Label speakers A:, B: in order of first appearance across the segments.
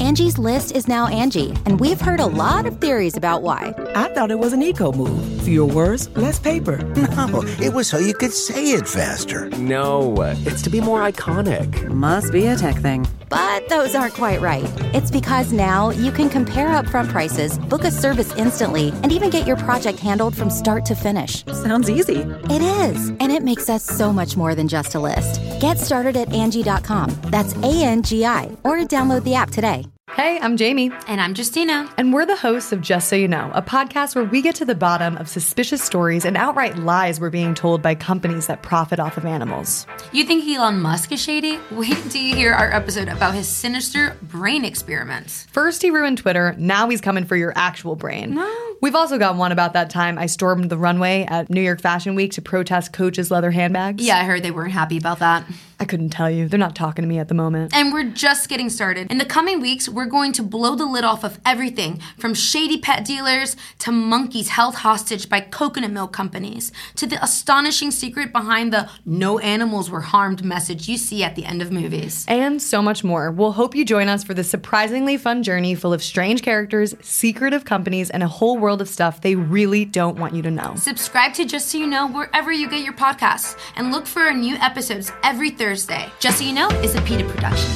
A: Angie's List is now Angie, and we've heard a lot of theories about why.
B: I thought it was an eco move. Fewer words, less paper.
C: No, it was so you could say it faster.
D: No, it's to be more iconic.
E: Must be a tech thing.
A: But those aren't quite right. It's because now you can compare upfront prices, book a service instantly, and even get your project handled from start to finish.
E: Sounds easy.
A: It is, and it makes us so much more than just a list. Get started at Angie.com. That's ANGI, or download the app today.
F: Hey, I'm Jamie.
G: And I'm Justina.
F: And we're the hosts of Just So You Know, a podcast where we get to the bottom of suspicious stories and outright lies we're being told by companies that profit off of animals.
G: You think Elon Musk is shady? Wait until you hear our episode about his sinister brain experiments.
F: First he ruined Twitter, now he's coming for your actual brain.
G: No.
F: We've also got one about that time I stormed the runway at New York Fashion Week to protest Coach's leather handbags.
G: Yeah, I heard they weren't happy about that.
F: I couldn't tell you. They're not talking to me at the moment.
G: And we're just getting started. In the coming weeks, we're going to blow the lid off of everything from shady pet dealers to monkeys held hostage by coconut milk companies to the astonishing secret behind the no animals were harmed message you see at the end of movies.
F: And so much more. We'll hope you join us for this surprisingly fun journey full of strange characters, secretive companies, and a whole world of stuff they really don't want you to know.
G: Subscribe to Just So You Know wherever you get your podcasts and look for our new episodes every Thursday. Just So You Know is a PETA production.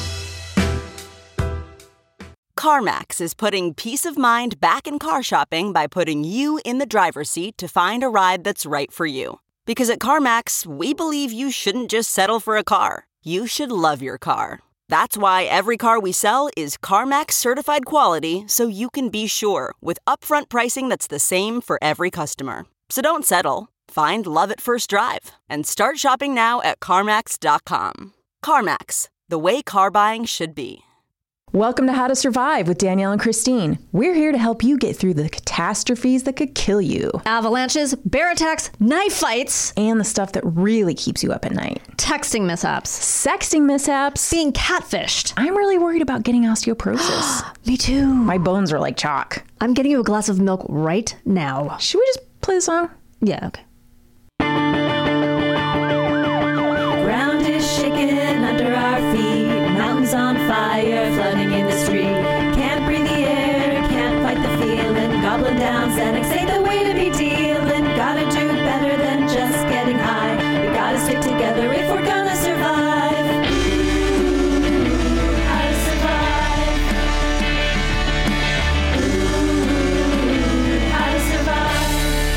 H: CarMax is putting peace of mind back in car shopping by putting you in the driver's seat to find a ride that's right for you. Because at CarMax, we believe you shouldn't just settle for a car. You should love your car. That's why every car we sell is CarMax certified quality, so you can be sure with upfront pricing that's the same for every customer. So don't settle. Find love at first drive and start shopping now at CarMax.com. CarMax, the way car buying should be.
I: Welcome to How to Survive with Danielle and Christine. We're here to help you get through the catastrophes that could kill you.
J: Avalanches, bear attacks, knife fights.
I: And the stuff that really keeps you up at night.
J: Texting mishaps.
I: Sexting mishaps.
J: Being catfished.
I: I'm really worried about getting osteoporosis.
J: Me too.
I: My bones are like chalk.
J: I'm getting you a glass of milk right now.
I: Should we just play the song?
J: Yeah, okay.
K: Ground is shaking under our feet. Mountains on fire, flooding in the street. Can't breathe the air, can't fight the feeling. Gobbling down Xanax ain't the way to be dealing. Gotta do better than just getting high. We gotta stick together if we're gonna survive. Ooh, how to survive. Ooh, how to survive.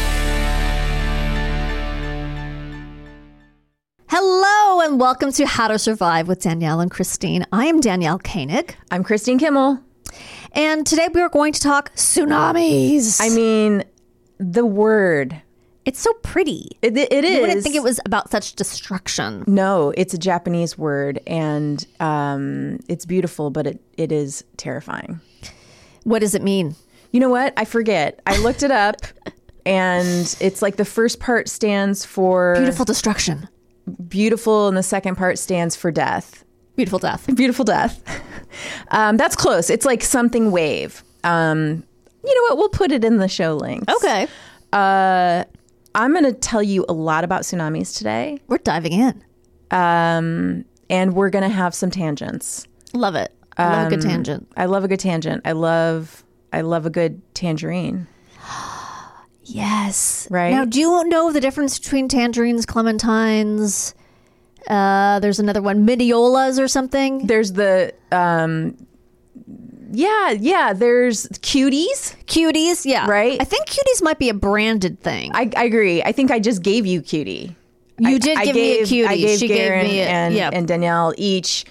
J: Hello and welcome to How to Survive with Danielle and Christine. I am Danielle Koenig.
I: I'm Christine Kimmel.
J: And today we are going to talk tsunamis.
I: I mean, the word.
J: It's so pretty.
I: It is.
J: You wouldn't think it was about such destruction.
I: No, it's a Japanese word and it's beautiful, but it is terrifying.
J: What does it mean?
I: You know what? I forget. I looked it up and it's like the first part stands for...
J: Beautiful destruction.
I: Beautiful, and the second part stands for death.
J: Beautiful death.
I: Beautiful death. That's close. It's like something wave. You know what? We'll put it in the show links.
J: Okay.
I: I'm going to tell you a lot about tsunamis today.
J: We're diving in.
I: And we're going to have some tangents.
J: Love it. I love a good tangent.
I: I love a good tangent. I love a good tangerine.
J: Yes.
I: Right.
J: Now, do you know the difference between tangerines, clementines? There's another one, Mediolas or something.
I: There's the, there's cuties.
J: Cuties, yeah.
I: Right?
J: I think cuties might be a branded thing.
I: I agree. I think I just gave you cutie.
J: You did give me a cutie.
I: I gave
J: She
I: Garen
J: gave me
I: and Danielle each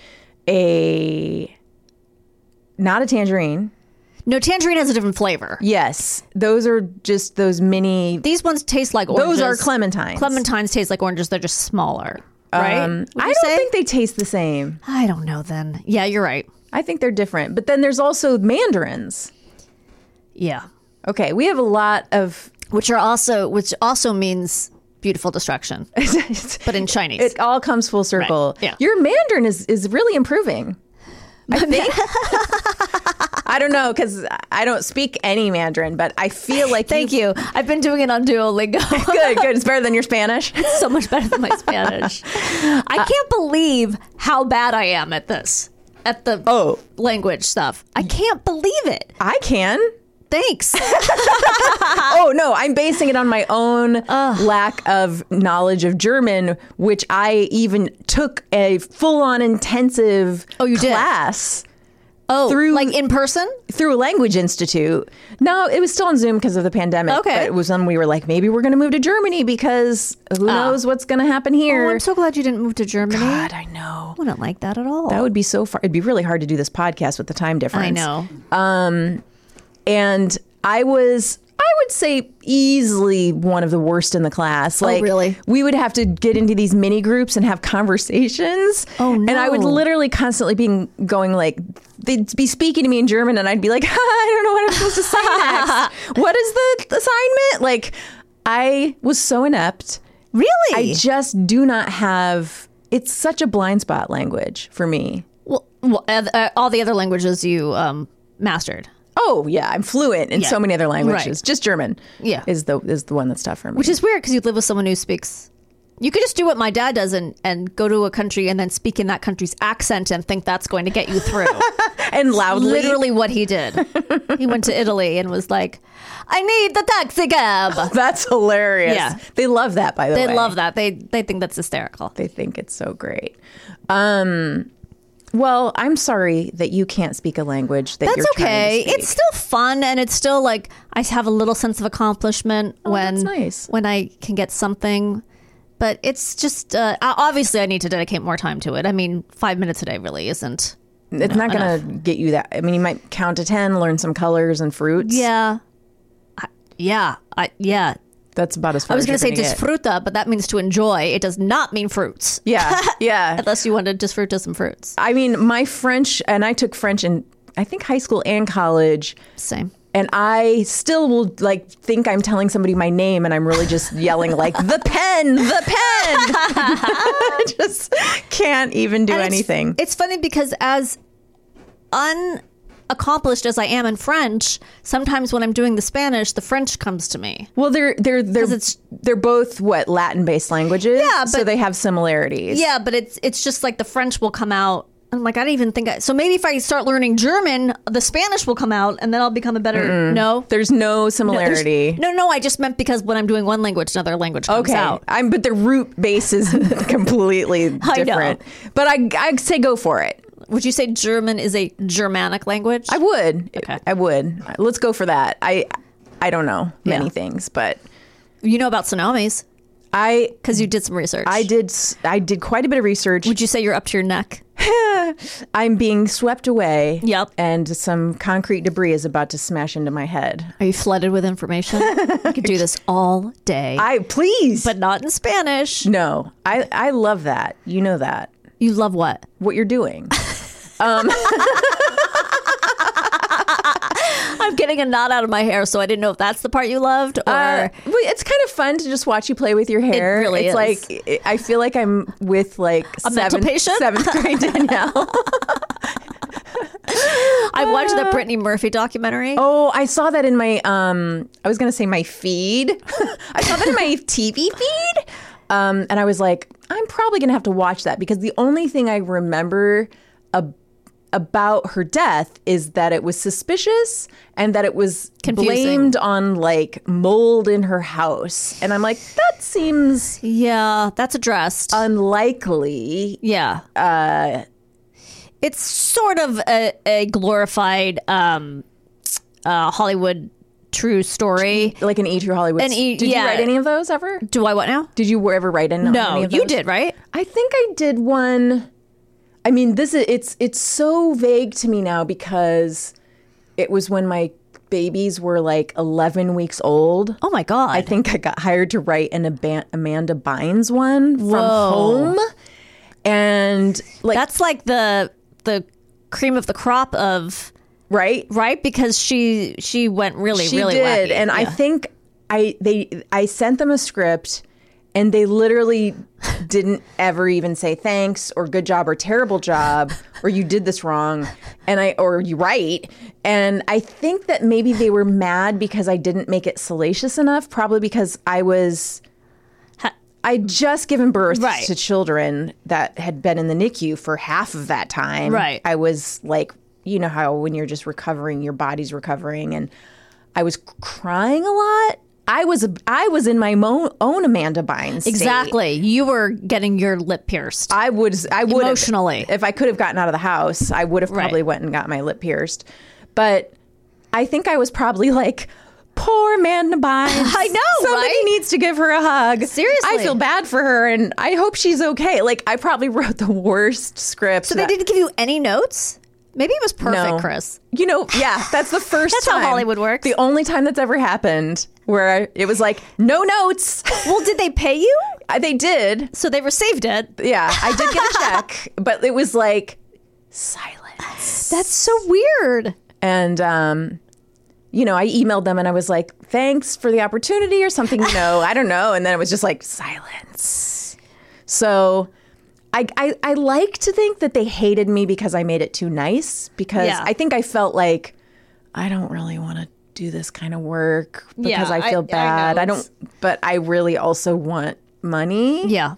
I: not a tangerine.
J: No, tangerine has a different flavor.
I: Yes. Those are just those mini...
J: These ones taste like oranges.
I: Those are clementines.
J: Clementines taste like oranges. They're just smaller, right?
I: I don't think they taste the same.
J: I don't know then. Yeah, you're right.
I: I think they're different. But then there's also mandarins.
J: Yeah.
I: Okay, we have a lot of...
J: Which also means beautiful destruction. But in Chinese.
I: It all comes full circle.
J: Right. Yeah.
I: Your Mandarin is really improving. I think. I don't know, because I don't speak any Mandarin, but I feel like
J: Thank you. I've been doing it on Duolingo.
I: Good. It's better than your Spanish.
J: It's so much better than my Spanish. I can't believe how bad I am at this. at the language stuff. I can't believe it.
I: I can.
J: Thanks.
I: Oh, no, I'm basing it on my own lack of knowledge of German, which I even took a full-on intensive class.
J: Oh, like in person?
I: Through a language institute. No, it was still on Zoom because of the pandemic.
J: Okay.
I: But it was when we were like, maybe we're going to move to Germany because who knows what's going to happen here.
J: Oh, I'm so glad you didn't move to Germany.
I: God, I know.
J: I wouldn't like that at all.
I: That would be so far. It'd be really hard to do this podcast with the time difference.
J: I know.
I: And I would say easily one of the worst in the class. Like,
J: really?
I: We would have to get into these mini groups and have conversations.
J: Oh, no.
I: And I would literally constantly be going like, they'd be speaking to me in German and I'd be like, I don't know what I'm supposed to say next. What is the assignment? Like, I was so inept.
J: Really?
I: I just do not have, it's such a blind spot language for me.
J: Well, all the other languages you mastered.
I: Oh, yeah. I'm fluent in so many other languages.
J: Right.
I: Just German is the one that's tough for me.
J: Which is weird because you live with someone who speaks. You could just do what my dad does and go to a country and then speak in that country's accent and think that's going to get you through.
I: And loudly.
J: Literally what he did. He went to Italy and was like, I need the taxi cab.
I: That's hilarious.
J: Yeah.
I: They love that, by the way.
J: They love that. They think that's hysterical.
I: They think it's so great. Well, I'm sorry that you can't speak a language that you're trying to speak.
J: It's still fun, and it's still like I have a little sense of accomplishment
I: that's nice.
J: when I can get something. But it's just obviously I need to dedicate more time to it. I mean, 5 minutes a day really isn't.
I: It's not going to get you that. I mean, you might count to 10, learn some colors and fruits.
J: Yeah. Yeah.
I: That's about as far
J: I was
I: going to
J: say disfruta, but that means to enjoy. It does not mean fruits.
I: Yeah, yeah.
J: Unless you want to disfruta some fruits.
I: I mean, my French, and I took French in, I think, high school and college.
J: Same.
I: And I still will like think I'm telling somebody my name and I'm really just yelling like, the pen. I just can't even do anything.
J: It's funny because as unaccomplished as I am in French, sometimes when I'm doing the Spanish, the French comes to me.
I: Well, they're both Latin-based languages. Yeah, but, so they have similarities.
J: Yeah, but it's just like the French will come out. I'm like, I don't even think so maybe if I start learning German, the Spanish will come out and then I'll become a better. No,
I: there's no similarity.
J: No, I just meant because when I'm doing one language, another language comes out.
I: But the root base is completely different. But I'd say go for it.
J: Would you say German is a Germanic language?
I: I would. Okay. I would. Let's go for that. I don't know many things, but
J: you know about tsunamis. Because you did some research.
I: I did quite a bit of research.
J: Would you say you're up to your neck?
I: I'm being swept away.
J: Yep.
I: And some concrete debris is about to smash into my head.
J: Are you flooded with information? I could do this all day.
I: Please.
J: But not in Spanish.
I: No. I love that. You know that.
J: You love what?
I: What you're doing.
J: I'm getting a knot out of my hair, so I didn't know if that's the part you loved or...
I: it's kind of fun to just watch you play with your hair.
J: It really is.
I: Like, I feel like I'm with like
J: mental patient?
I: 7th grade Danielle.
J: I watched the Brittany Murphy documentary.
I: Oh, I saw that in my, I was going to say my feed. I saw that in my TV feed. And I was like, I'm probably going to have to watch that because the only thing I remember about her death is that it was suspicious and that it was blamed on like mold in her house. And I'm like, that seems...
J: Yeah, that's addressed.
I: Unlikely.
J: Yeah. It's sort of a glorified Hollywood true story.
I: Like an E! True Hollywood. Did you write any of those ever?
J: Do I what now?
I: Did you ever write any of those?
J: No, you did, right?
I: I think I did one... I mean, it's so vague to me now because it was when my babies were like 11 weeks old.
J: Oh my God.
I: I think I got hired to write an Amanda Bynes one from home. And like
J: that's like the cream of the crop of right? Because she went really really
I: did.
J: wacky.
I: And I think I sent them a script. And they literally didn't ever even say thanks or good job or terrible job or you did this wrong or you right. And I think that maybe they were mad because I didn't make it salacious enough, probably because I was I'd just given birth
J: Right.
I: to children that had been in the NICU for half of that time.
J: Right.
I: I was like, you know how when you're just recovering, your body's recovering, and I was crying a lot. I was in my own Amanda Bynes state.
J: Exactly. You were getting your lip pierced.
I: I would
J: Emotionally.
I: if I could have gotten out of the house, I would have probably went and got my lip pierced. But I think I was probably like, poor Amanda Bynes.
J: I know,
I: somebody
J: right?
I: needs to give her a hug.
J: Seriously.
I: I feel bad for her, and I hope she's okay. Like, I probably wrote the worst script.
J: So they didn't give you any notes? Maybe it was perfect,
I: No.
J: Chris.
I: You know, yeah, that's the first
J: That's
I: time.
J: how Hollywood works.
I: The only time that's ever happened where it was like, no notes.
J: Well, did they pay you?
I: They did.
J: So they received it.
I: Yeah, I did get a check, but it was like silence.
J: That's so weird.
I: And, you know, I emailed them and I was like, thanks for the opportunity or something, you know, I don't know. And then it was just like silence. So I like to think that they hated me because I made it too nice, because
J: Yeah.
I: I think I felt like I don't really want to do this kind of work because
J: Yeah,
I: I feel bad.
J: know.
I: I don't, but I really also want money.
J: Yeah.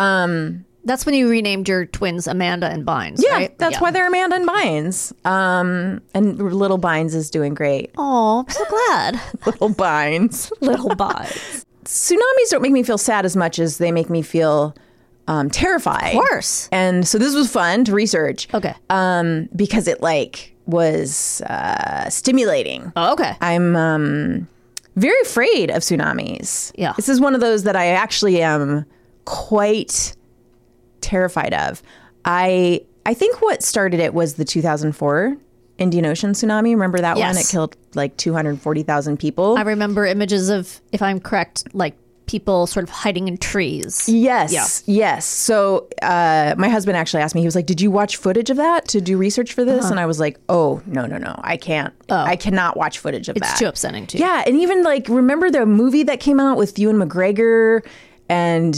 J: That's when you renamed your twins Amanda and Bynes,
I: Yeah,
J: right?
I: that's why they're Amanda and Bynes. And little Bynes is doing great.
J: Oh, I'm so glad.
I: Little Bynes.
J: Little Bynes.
I: Tsunamis don't make me feel sad as much as they make me feel terrified.
J: Of course.
I: And so this was fun to research.
J: Okay.
I: Because it like was stimulating.
J: Oh, okay.
I: I'm very afraid of tsunamis.
J: Yeah.
I: This is one of those that I actually am quite terrified of. I think what started it was the 2004 Indian Ocean tsunami. Remember that one?
J: Yes.
I: It killed like 240,000 people.
J: I remember images of, if I'm correct, like people sort of hiding in trees.
I: Yes.
J: Yeah.
I: Yes. So my husband actually asked me, he was like, did you watch footage of that to do research for this? And I was like, oh, no. I can't. I cannot watch footage of that.
J: It's too upsetting to you.
I: Yeah. And even like, remember the movie that came out with Ewan McGregor and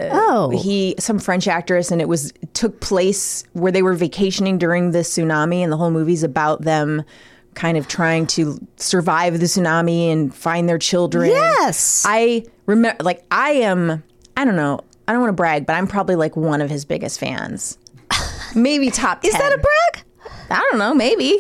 I: some French actress, and it took place where they were vacationing during the tsunami, and the whole movie's about them kind of trying to survive the tsunami and find their children.
J: Yes.
I: I remember, like, I don't know, I don't want to brag, but I'm probably like one of his biggest fans. Maybe top 10.
J: Is that a brag?
I: I don't know, maybe.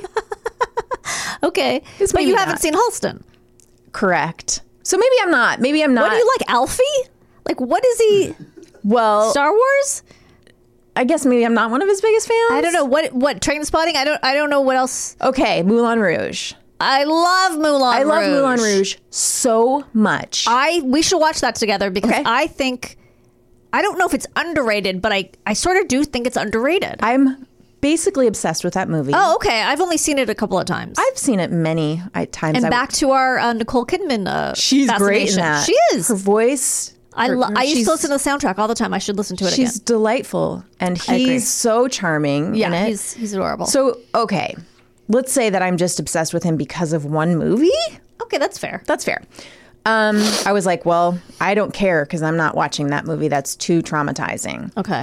J: Okay. But
I: maybe
J: you haven't
I: not.
J: seen Halston.
I: Correct. So maybe I'm not. Maybe I'm not.
J: What do you like, Alfie? Like, what is he?
I: Well,
J: Star Wars?
I: I guess maybe I'm not one of his biggest fans.
J: I don't know. What Train Spotting? I don't know what else.
I: Okay, Moulin Rouge.
J: I love Moulin Rouge.
I: I love Moulin Rouge so much.
J: We should watch that together because
I: Okay.
J: I think, I don't know if it's underrated, but I sort of do think it's underrated.
I: I'm basically obsessed with that movie.
J: Oh, okay. I've only seen it a couple of times.
I: I've seen it many times.
J: And back to our Nicole Kidman
I: she's great in
J: fascination.
I: that.
J: She is.
I: Her voice.
J: I used
I: she's-
J: to listen to the soundtrack all the time. I should listen to it again.
I: She's delightful, and
J: I agree.
I: he's so charming.
J: Yeah,
I: in it.
J: he's adorable.
I: So okay, let's say that I'm just obsessed with him because of one movie.
J: Okay, that's fair.
I: That's fair. I was like, well, I don't care because I'm not watching that movie. That's too traumatizing.
J: Okay.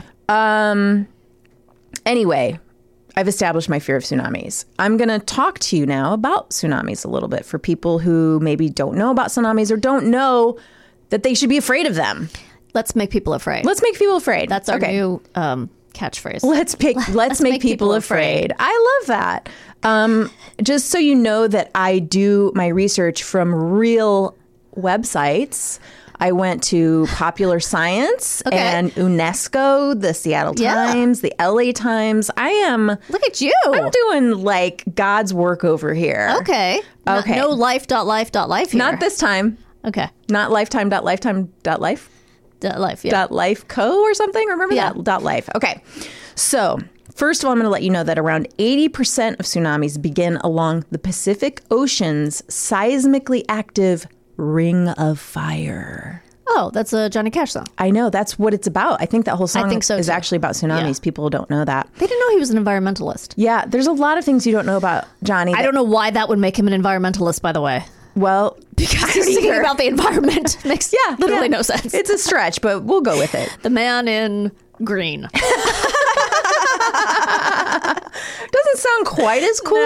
I: Anyway, I've established my fear of tsunamis. I'm going to talk to you now about tsunamis a little bit for people who maybe don't know about tsunamis or don't know that they should be afraid of them.
J: Let's make people afraid.
I: Let's make people afraid.
J: That's our
I: Okay.
J: new catchphrase.
I: Let's make people afraid. I love that. Just so you know that I do my research from real websites. I went to Popular Science
J: Okay.
I: and UNESCO, the Seattle Times, the LA Times.
J: Look at you.
I: I'm doing like God's work over here.
J: Okay.
I: Okay.
J: No life.life.life here.
I: Not this time.
J: Okay.
I: Not lifetime.lifetime.life.
J: Life, yeah.
I: Dot life co or something. Remember
J: Yeah.
I: that? Dot life. Okay. So first of all, I'm going to let you know that around 80% of tsunamis begin along the Pacific Ocean's seismically active Ring of Fire.
J: Oh, that's a Johnny Cash song.
I: I know. That's what it's about. I think that whole song
J: think so,
I: is
J: too.
I: actually about tsunamis.
J: Yeah.
I: People don't know that.
J: They didn't know he was an environmentalist.
I: Yeah. There's a lot of things you don't know about Johnny.
J: I don't know why that would make him an environmentalist, by the way.
I: Well,
J: Because he's singing about the environment. Makes literally no sense.
I: It's a stretch, but we'll go with it.
J: The man in green.
I: Doesn't sound quite as cool.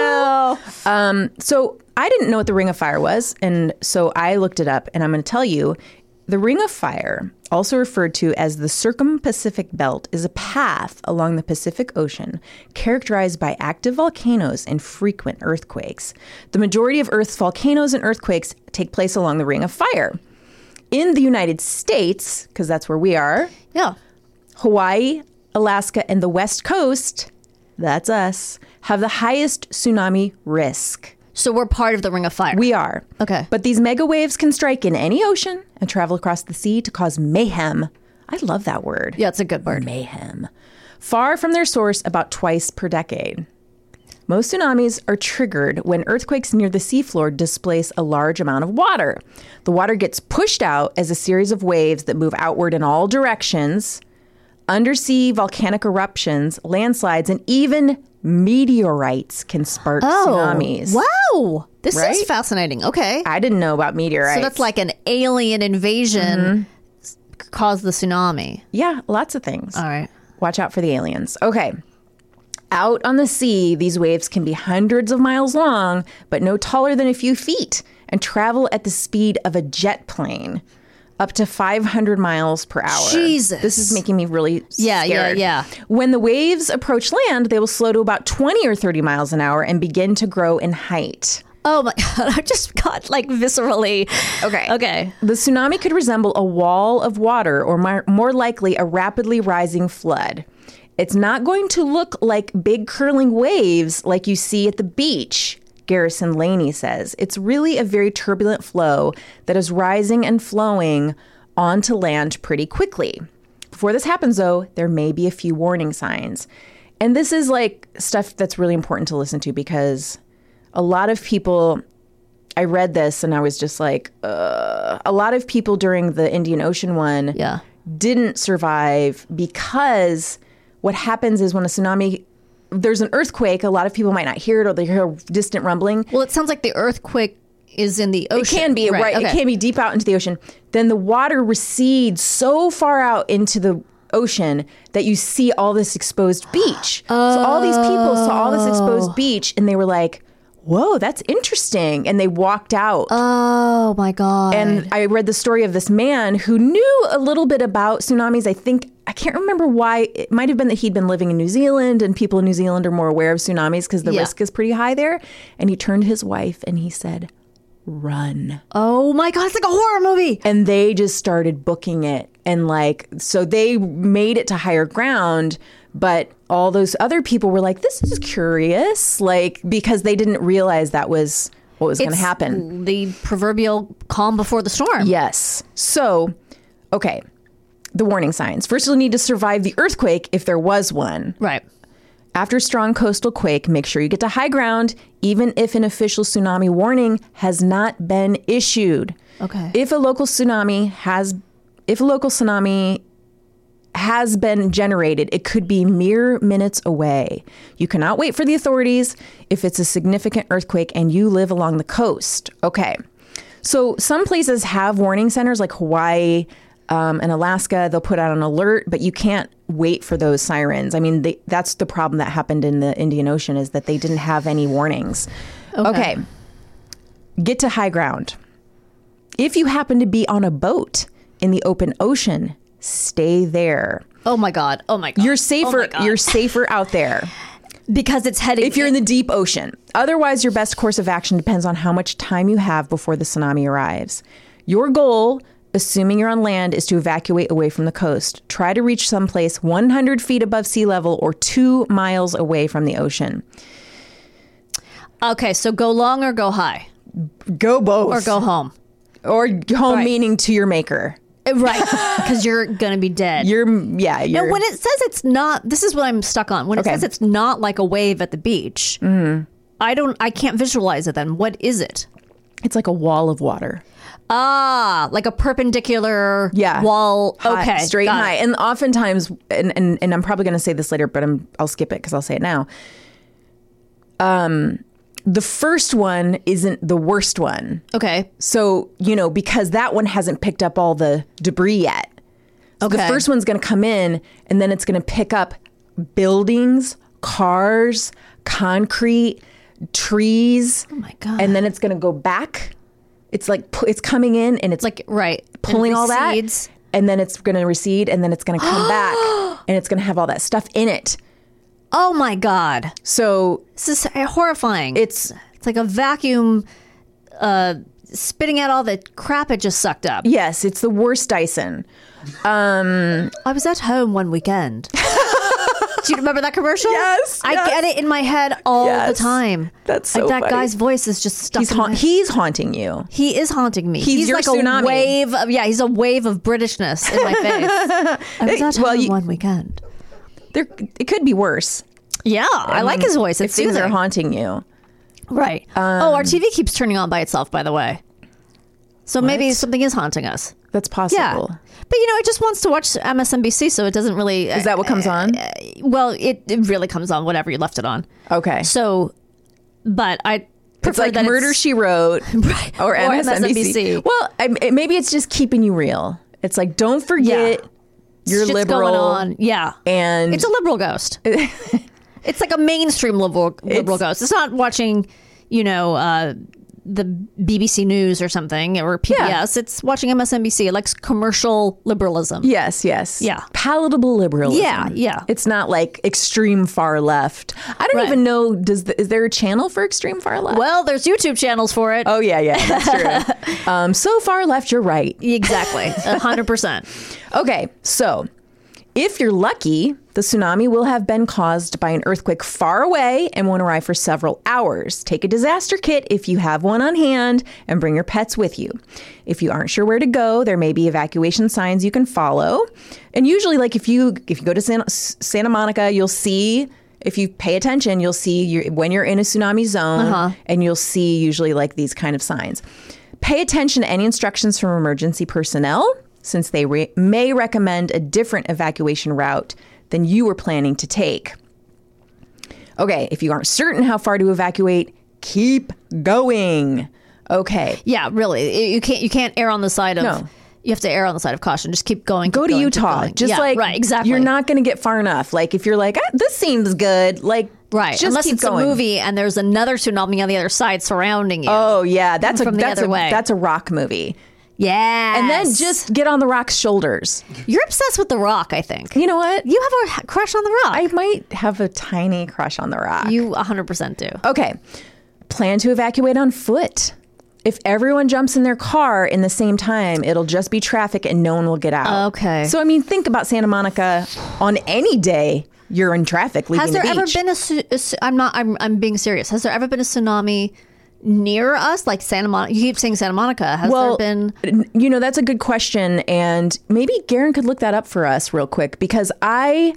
J: No.
I: So I didn't know what the Ring of Fire was, and so I looked it up, and I'm going to tell you, The Ring of Fire, also referred to as the Circum-Pacific Belt, is a path along the Pacific Ocean characterized by active volcanoes and frequent earthquakes. The majority of Earth's volcanoes and earthquakes take place along the Ring of Fire. In the United States, because that's where we are, Hawaii, Alaska, and the West Coast, that's us, have the highest tsunami risk.
J: So we're part of the Ring of Fire.
I: We are.
J: Okay.
I: But these mega waves can strike in any ocean and travel across the sea to cause mayhem. I love that word.
J: Yeah, it's a good word.
I: Mayhem. Far from their source about twice per decade. Most tsunamis are triggered when earthquakes near the seafloor displace a large amount of water. The water gets pushed out as a series of waves that move outward in all directions. Undersea volcanic eruptions, landslides, and even meteorites can spark tsunamis.
J: Wow. This
I: Right?
J: is fascinating. Okay.
I: I didn't know about meteorites.
J: So that's like an alien invasion caused the tsunami.
I: Yeah, lots of things.
J: All right.
I: Watch out for the aliens. Okay. Out on the sea, these waves can be hundreds of miles long, but no taller than a few feet, and travel at the speed of a jet plane, up to 500 miles per hour.
J: Jesus.
I: This is making me really scared.
J: Yeah.
I: When the waves approach land, they will slow to about 20 or 30 miles an hour and begin to grow in height.
J: Oh my God. I just got like viscerally. Okay.
I: The tsunami could resemble a wall of water or more likely a rapidly rising flood. It's not going to look like big curling waves like you see at the beach, Garrison Laney says. It's really a very turbulent flow that is rising and flowing onto land pretty quickly. Before this happens, though, there may be a few warning signs. And this is like stuff that's really important to listen to because a lot of people, I read this and I was just like, a lot of people during the Indian Ocean one didn't survive because what happens is when a tsunami, there's an earthquake, a lot of people might not hear it or they hear a distant rumbling.
J: Well, it sounds like the earthquake is in the ocean.
I: It can be, right.
J: Okay.
I: It can be deep out into the ocean. Then the water recedes so far out into the ocean that you see all this exposed beach. So all these people saw all this exposed beach and they were like, whoa, that's interesting. And they walked out.
J: Oh my God.
I: And I read the story of this man who knew a little bit about tsunamis. I can't remember why. It might have been that he'd been living in New Zealand and people in New Zealand are more aware of tsunamis because the risk is pretty high there. And he turned to his wife and he said, run.
J: Oh my God, it's like a horror movie.
I: And they just started booking it. And so they made it to higher ground. But all those other people were like, this is curious, because they didn't realize that was what was going to happen.
J: The proverbial calm before the storm.
I: Yes. So, okay. The warning signs. First, you'll need to survive the earthquake if there was one.
J: Right.
I: After a strong coastal quake, make sure you get to high ground, even if an official tsunami warning has not been issued.
J: Okay.
I: If a local tsunami has been generated, it could be mere minutes away. You cannot wait for the authorities if it's a significant earthquake and you live along the coast. Okay. So some places have warning centers like Hawaii and Alaska. They'll put out an alert, but you can't wait for those sirens. I mean, that's the problem that happened in the Indian Ocean is that they didn't have any warnings. Okay. Get to high ground. If you happen to be on a boat in the open ocean, stay there.
J: Oh my God.
I: You're safer. You're safer out there.
J: Because it's heading.
I: If you're in the deep ocean. Otherwise, your best course of action depends on how much time you have before the tsunami arrives. Your goal, assuming you're on land, is to evacuate away from the coast. Try to reach someplace 100 feet above sea level or 2 miles away from the ocean.
J: Okay, so go long or go high?
I: Go both.
J: Or go home.
I: Or home meaning to your maker.
J: Right, because you're going to be dead.
I: Now, when
J: it says it's not, this is what I'm stuck on. When it says it's not like a wave at the beach, I can't visualize it then. What is it?
I: It's like a wall of water.
J: Like a perpendicular wall.
I: High, straight and high. And oftentimes, and I'm probably going to say this later, but I'll skip it because I'll say it now. The first one isn't the worst one.
J: Okay.
I: So, because that one hasn't picked up all the debris yet. So the first one's going to come in and then it's going to pick up buildings, cars, concrete, trees.
J: Oh my God.
I: And then it's going to go back It's like it's coming in and it's
J: Like, right.
I: pulling all that,
J: recedes.
I: and then it's going to recede, and then it's going to come back, and it's going to have all that stuff in it.
J: Oh my God.
I: So
J: This is horrifying.
I: it's
J: like a vacuum spitting out all the crap it just sucked up.
I: yes, it's the worst Dyson.
J: I was at home one weekend. Do you remember that commercial?
I: Yes,
J: I
I: yes.
J: get it in my head all
I: Yes.
J: the time.
I: That's so
J: like that
I: funny.
J: guy's voice is just stuck
I: He's
J: in my
I: he's haunting you.
J: He is haunting me.
I: He's your
J: like
I: tsunami.
J: a wave of he's a wave of Britishness in my face. I was at home one weekend.
I: It could be worse.
J: Yeah, I like his voice.
I: If
J: It's
I: things are
J: soothing.
I: haunting you.
J: Right. Our TV keeps turning on by itself, by the way. So maybe something is haunting us.
I: That's possible.
J: Yeah. But, it just wants to watch MSNBC, so it doesn't really...
I: Is that what comes on?
J: Well, it really comes on whatever you left it on.
I: Okay.
J: So, but I prefer
I: It's like
J: that
I: Murder, She Wrote
J: Right.
I: or MSNBC.
J: MSNBC.
I: Well, maybe it's just keeping you real. It's like, don't forget you're
J: Shit's
I: liberal.
J: going on. Yeah.
I: And
J: it's a liberal ghost. It's like a mainstream liberal ghost. It's not watching, the BBC News or something or PBS.
I: Yeah.
J: It's watching MSNBC. It likes commercial liberalism.
I: Yes.
J: Yeah.
I: Palatable liberalism.
J: Yeah.
I: It's not like extreme far left. I don't
J: Right.
I: even know, is there a channel for extreme far left?
J: Well, there's YouTube channels for it.
I: Oh, yeah, that's true. So far left, you're right.
J: Exactly. 100%.
I: Okay, so if you're lucky, the tsunami will have been caused by an earthquake far away and won't arrive for several hours. Take a disaster kit if you have one on hand and bring your pets with you. If you aren't sure where to go, there may be evacuation signs you can follow. And usually, like if you go to Santa Monica, you'll see, if you pay attention, you'll see when you're in a tsunami zone, and you'll see usually like these kind of signs. Pay attention to any instructions from emergency personnel, since they may recommend a different evacuation route than you were planning to take. Okay, if you aren't certain how far to evacuate, keep going. Okay.
J: Yeah, really. You can't err on the side of...
I: No.
J: You have to err on the side of caution. Just keep going.
I: Go to Utah. Just
J: right, exactly.
I: You're not going to get far enough. Like if you're like, this seems good, like
J: right.
I: just
J: Unless
I: keep
J: it's
I: going.
J: a movie and there's another tsunami on the other side surrounding you.
I: Oh yeah, that's
J: a
I: rock movie.
J: Yeah.
I: And then just get on the rock's shoulders.
J: You're obsessed with The Rock, I think.
I: You know what?
J: You have a crush on The Rock.
I: I might have a tiny crush on The Rock.
J: You 100% do.
I: Okay. Plan to evacuate on foot. If everyone jumps in their car in the same time, it'll just be traffic and no one will get out.
J: Okay.
I: So, I mean, think about Santa Monica on any day you're in traffic leaving the beach.
J: Has there ever been I'm being serious. Has there ever been a tsunami near us, like Santa Monica? You keep saying Santa Monica. Has there been?
I: That's a good question. And maybe Garen could look that up for us real quick, because I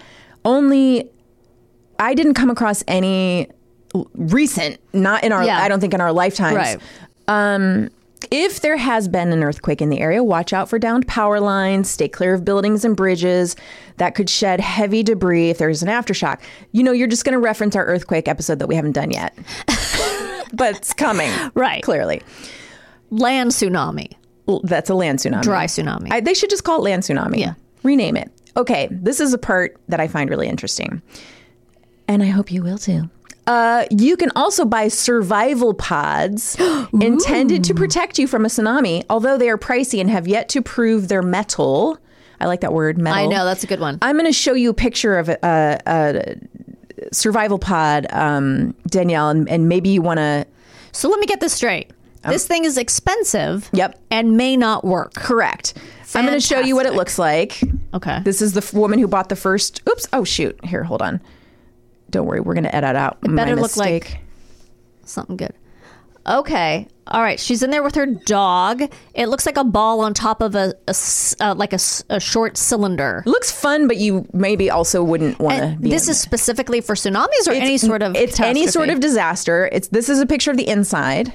I: didn't come across any recent, not in our, I don't think in our lifetimes.
J: Right.
I: If there has been an earthquake in the area, watch out for downed power lines, stay clear of buildings and bridges that could shed heavy debris if there's an aftershock. You're just going to reference our earthquake episode that we haven't done yet. But it's coming.
J: Right.
I: Clearly.
J: Land tsunami.
I: That's a land tsunami.
J: Dry tsunami.
I: They should just call it land tsunami.
J: Yeah.
I: Rename it. Okay, this is a part that I find really interesting. And I hope you will too. You can also buy survival pods intended to protect you from a tsunami, although they are pricey and have yet to prove their mettle. I like that word, mettle.
J: I know, that's a good one.
I: I'm going to show you a picture of a survival pod, Danielle, and maybe you want to...
J: So let me get this straight. This thing is expensive.
I: Yep.
J: And may not work.
I: Correct. I'm going to show you what it looks like.
J: Okay.
I: This is the woman who bought the first... Oops. Oh, shoot. Here, hold on. Don't worry. We're going to edit out my
J: better
I: mistake.
J: Look like something good. Okay. All right. She's in there with her dog. It looks like a ball on top of a short cylinder.
I: Looks fun, but you maybe also wouldn't want to be
J: This
I: in
J: is specifically for tsunamis or any sort of
I: It's any sort of disaster. This is a picture of the inside.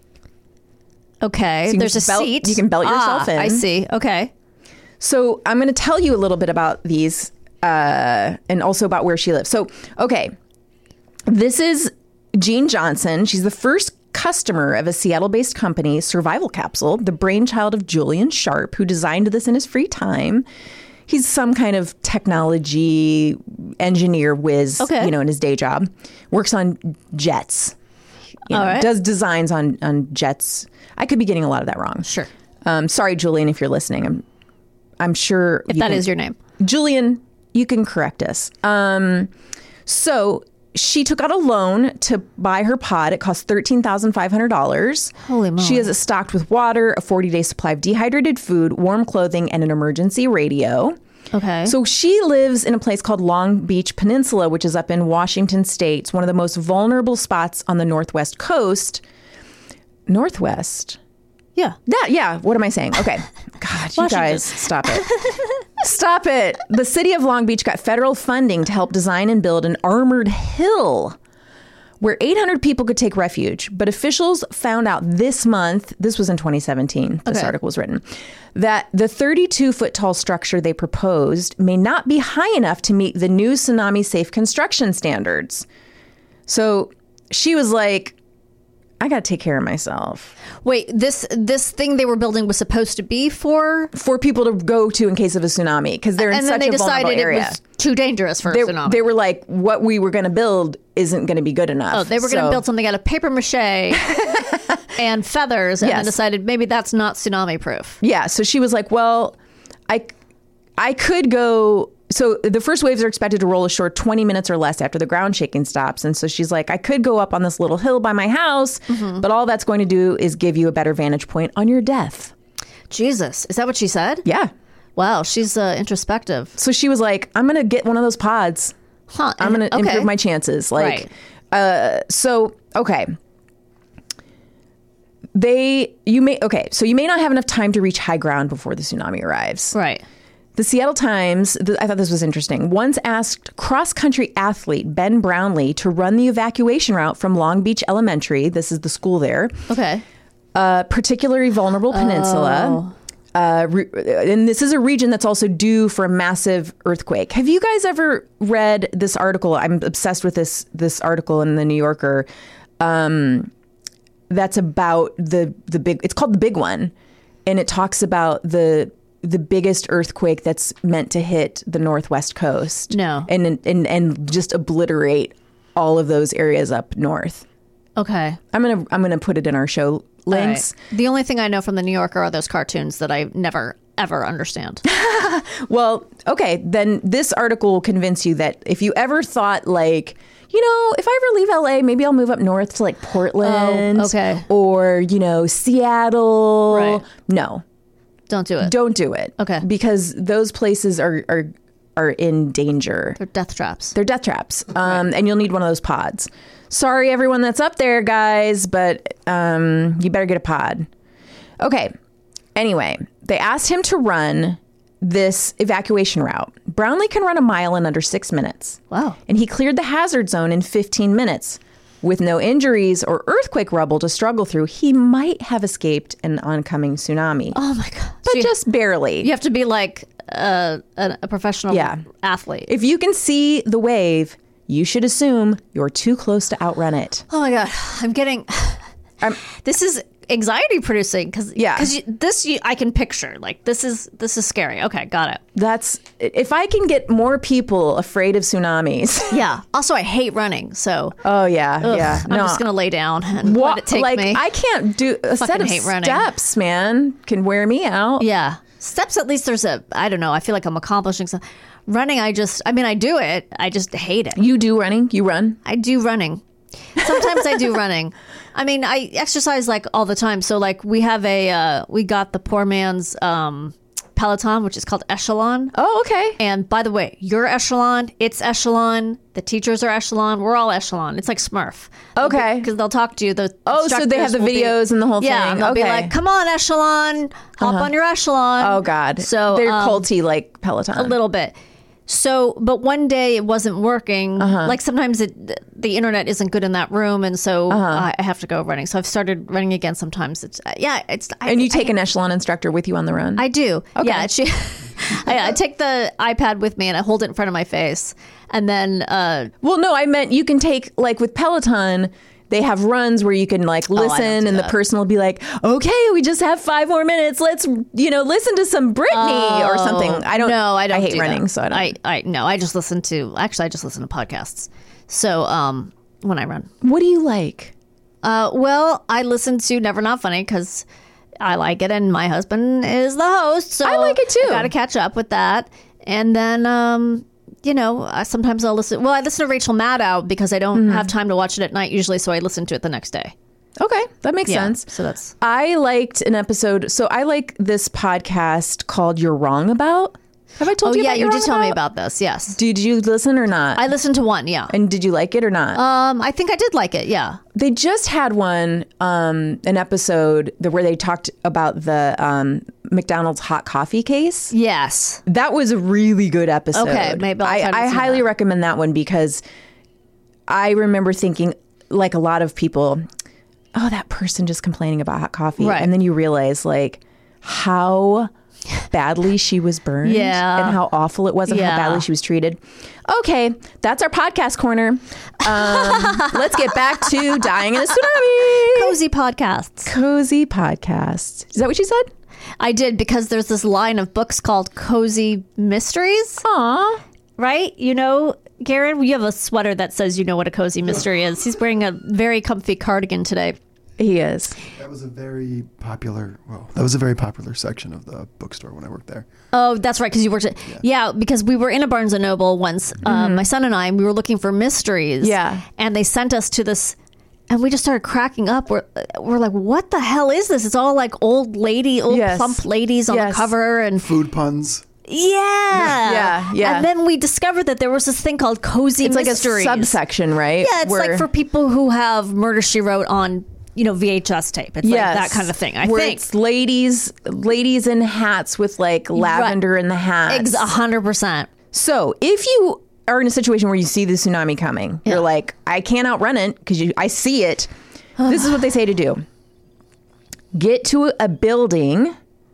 J: Okay.
I: So
J: there's a seat.
I: You can belt yourself in.
J: I see. Okay.
I: So I'm going to tell you a little bit about these and also about where she lives. So, okay. This is Jean Johnson. She's the first customer of a Seattle-based company, Survival Capsule, the brainchild of Julian Sharp, who designed this in his free time. He's some kind of technology engineer whiz, in his day job. Works on jets. know,
J: All right.
I: does designs on jets. I could be getting a lot of that wrong.
J: Sure.
I: Sorry, Julian, if you're listening. I'm sure
J: If that is your name.
I: Julian, you can correct us. So she took out a loan to buy her pod. It cost $13,500.
J: Holy moly.
I: She has it stocked with water, a 40-day supply of dehydrated food, warm clothing, and an emergency radio.
J: Okay.
I: So she lives in a place called Long Beach Peninsula, which is up in Washington State. It's one of the most vulnerable spots on the Northwest coast. Northwest?
J: Yeah.
I: Yeah. What am I saying? Okay. God, you
J: Washington.
I: guys, stop it. Stop it. The city of Long Beach got federal funding to help design and build an armored hill where 800 people could take refuge. But officials found out this month, this was in 2017, this article was written, that the 32-foot tall structure they proposed may not be high enough to meet the new tsunami safe construction standards. So she was like, I got to take care of myself.
J: Wait, this thing they were building was supposed to be for
I: people to go to in case of a tsunami because they're in such a vulnerable area.
J: And then they decided it was too dangerous for a tsunami.
I: They were like, what we were going to build isn't going to be good enough.
J: Oh, they were going to build something out of paper mache and feathers and then decided maybe that's not tsunami proof.
I: Yeah, so she was like, well, I could go. So the first waves are expected to roll ashore 20 minutes or less after the ground shaking stops. And so she's like, I could go up on this little hill by my house, but all that's going to do is give you a better vantage point on your death.
J: Jesus. Is that what she said?
I: Yeah.
J: Wow. She's introspective.
I: So she was like, I'm going to get one of those pods.
J: Huh.
I: I'm going to improve my chances. Like, so, okay. You may not have enough time to reach high ground before the tsunami arrives.
J: Right.
I: The Seattle Times, I thought this was interesting, once asked cross-country athlete Ben Brownlee to run the evacuation route from Long Beach Elementary, this is the school there, a particularly vulnerable peninsula. And this is a region that's also due for a massive earthquake. Have you guys ever read this article? I'm obsessed with this article in the New Yorker. That's about the big, it's called The Big One. And it talks about the biggest earthquake that's meant to hit the Northwest coast.
J: No.
I: And just obliterate all of those areas up north.
J: Okay.
I: I'm gonna put it in our show links.
J: Right. The only thing I know from the New Yorker are those cartoons that I never ever understand.
I: Well, okay, then this article will convince you that if you ever thought like, you know, if I ever leave LA, maybe I'll move up north to like Portland.
J: Oh, okay.
I: Or, you know, Seattle.
J: Right.
I: No.
J: Don't do it.
I: Don't do it.
J: Okay. Because
I: those places are in danger.
J: They're death traps.
I: They're death traps. And you'll need one of those pods. Sorry, everyone that's up there, guys, but you better get a pod. Okay. Anyway, they asked him to run this evacuation route. Brownlee can run a mile in under 6 minutes.
J: Wow. And
I: he cleared the hazard zone in 15 minutes. With no injuries or earthquake rubble to struggle through, he might have escaped an oncoming tsunami.
J: Oh my God.
I: But so just barely.
J: You have to be like a professional athlete.
I: If you can see the wave, you should assume you're too close to outrun it.
J: Oh my God. This is anxiety producing because I can picture like this is scary. Okay, got it.
I: That's if I can get more people afraid of tsunamis.
J: Yeah. Also, I hate running. So.
I: Oh yeah, yeah.
J: I'm just gonna lay down and let it take me.
I: I can't do a set of steps, man. Can wear me out.
J: Yeah, steps. At least there's I don't know. I feel like I'm accomplishing something. Running, I do it. I just hate it.
I: You do running? You run?
J: I do running. Sometimes I do running. I mean, I exercise like all the time. So like we have we got the poor man's Peloton, which is called Echelon.
I: Oh, okay.
J: And by the way, you're Echelon, it's Echelon, the teachers are Echelon, we're all Echelon. It's like Smurf.
I: Okay.
J: Because they'll talk to you.
I: So they have the videos and the whole thing.
J: Yeah, and they'll be like, come on, Echelon, hop on your Echelon.
I: Oh, God.
J: So
I: they're culty like Peloton.
J: A little bit. So, but one day it wasn't working. Like sometimes the internet isn't good in that room, and so I have to go running. So I've started running again. Sometimes
I: And you take an Echelon instructor with you on the run?
J: I do.
I: Okay.
J: Yeah, I take the iPad with me and I hold it in front of my face, and then.
I: Well, no, I meant you can take like with Peloton. They have runs where you can like listen and the person will be like, okay, we just have 5 more minutes. Let's, listen to some Britney or something. I don't hate running. That. So I don't.
J: I just listen to podcasts. So when I run.
I: What do you like?
J: Well, I listen to Never Not Funny because I like it, and my husband is the host, so
I: I like it too.
J: I got to catch up with that. And then, sometimes I'll listen. Well, I listen to Rachel Maddow because I don't have time to watch it at night usually, so I listen to it the next day.
I: Okay, that makes sense.
J: So that's.
I: I liked an episode. So I like this podcast called "You're Wrong About." Have I told you?
J: Yeah,
I: about
J: you
I: You're
J: did
I: Wrong
J: tell me
I: About?
J: about this. Yes.
I: Did you listen or not?
J: I listened to one. Yeah.
I: And did you like it or not?
J: I think I did like it. Yeah.
I: They just had one, an episode where they talked about the McDonald's hot coffee case.
J: Yes.
I: That was a really good episode.
J: Okay, maybe I'll try to
I: I
J: listen to
I: highly
J: that.
I: recommend that one because I remember thinking, like a lot of people, oh, that person just complaining about hot coffee.
J: Right.
I: And then you realize, like, how badly she was burned
J: Yeah.
I: and how awful it was and how
J: Yeah.
I: badly she was treated. Okay, that's our podcast corner. Let's get back to Dying in a Tsunami.
J: Cozy podcasts.
I: Cozy podcast. Is that what you said?
J: I did because there's this line of books called Cozy Mysteries.
I: Aw.
J: Right? You know, Garen, you have a sweater that says you know what a cozy mystery is. He's wearing a very comfy cardigan today.
I: He is.
E: That was a very popular section of the bookstore when I worked there.
J: Oh, that's right, because you worked at... Yeah, because we were in a Barnes & Noble once, my son and I, and we were looking for mysteries.
I: Yeah.
J: And they sent us to this... And we just started cracking up. We're like, what the hell is this? It's all like old
I: Yes.
J: plump ladies on
I: Yes.
J: the cover. And
E: Food puns.
J: yeah.
I: Yeah.
J: And then we discovered that there was this thing called Cozy
I: It's like
J: Mysteries.
I: a subsection, right?
J: Yeah, it's
I: Where-
J: like for people who have Murder, She Wrote on, VHS tape. It's like that kind of thing, I
I: Where
J: think.
I: it's ladies in hats with like lavender in the hats.
J: 100%.
I: So if you are in a situation where you see the tsunami coming, you're like, I can't outrun it because I see it. This is what they say to do. Get to a building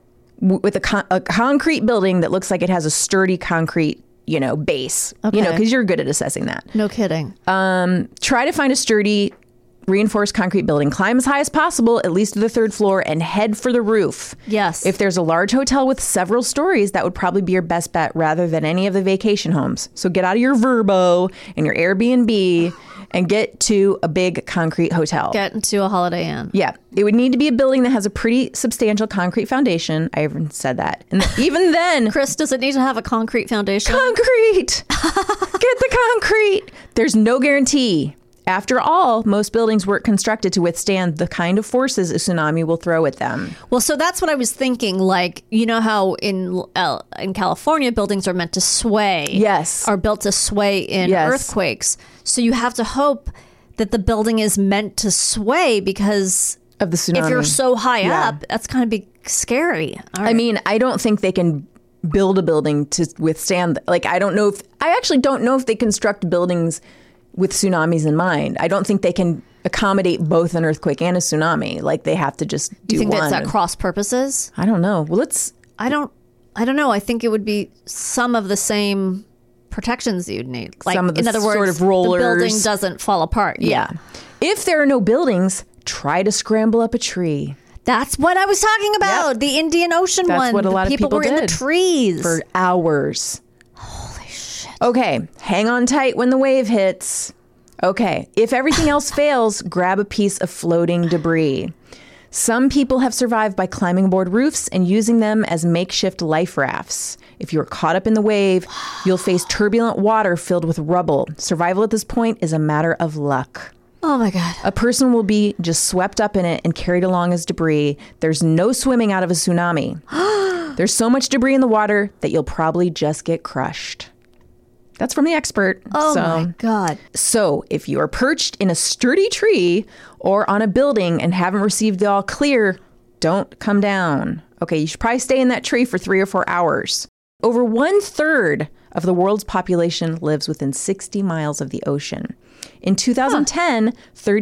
I: with a concrete building that looks like it has a sturdy concrete, base.
J: Okay.
I: Because you're good at assessing that.
J: No kidding.
I: Try to find a sturdy, reinforced concrete building. Climb as high as possible, at least to the third floor, and head for the roof.
J: Yes.
I: If there's a large hotel with several stories, that would probably be your best bet rather than any of the vacation homes. So get out of your Vrbo and your Airbnb and get to a big concrete hotel.
J: Get into a Holiday Inn.
I: Yeah. It would need to be a building that has a pretty substantial concrete foundation. I even said that. And even then...
J: Chris, does it need to have a concrete foundation?
I: Concrete! Get the concrete! There's no guarantee. After all, most buildings weren't constructed to withstand the kind of forces a tsunami will throw at them.
J: Well, so that's what I was thinking. Like, you know how in California, buildings are meant to sway.
I: Yes.
J: Are built to sway in earthquakes. So you have to hope that the building is meant to sway because
I: of the tsunami.
J: If you're so high up, that's kind of be scary. All right.
I: I mean, I don't think they can build a building to withstand. I actually don't know if they construct buildings with tsunamis in mind. I don't think they can accommodate both an earthquake and a tsunami. Like they have to just do
J: you think
I: one.
J: that's at cross purposes?
I: I don't know. Well,
J: I don't know. I think it would be some of the same protections you'd need. Like,
I: some of the
J: in other words,
I: sort of rollers.
J: the building doesn't fall apart.
I: Yeah. If there are no buildings, try to scramble up a tree.
J: That's what I was talking about.
I: Yep.
J: The Indian Ocean one.
I: That's what a lot of people
J: were in the
I: did
J: trees
I: for hours.
J: Holy shit.
I: Okay, hang on tight when the wave hits. Okay, if everything else fails, grab a piece of floating debris. Some people have survived by climbing aboard roofs and using them as makeshift life rafts. If you are caught up in the wave, you'll face turbulent water filled with rubble. Survival at this point is a matter of luck.
J: Oh my God.
I: A person will be just swept up in it and carried along as debris. There's no swimming out of a tsunami. There's so much debris in the water that you'll probably just get crushed. That's from the expert.
J: Oh my God.
I: So if you are perched in a sturdy tree or on a building and haven't received the all clear, don't come down. Okay, you should probably stay in that tree for 3 or 4 hours. Over 1/3 of the world's population lives within 60 miles of the ocean. In 2010,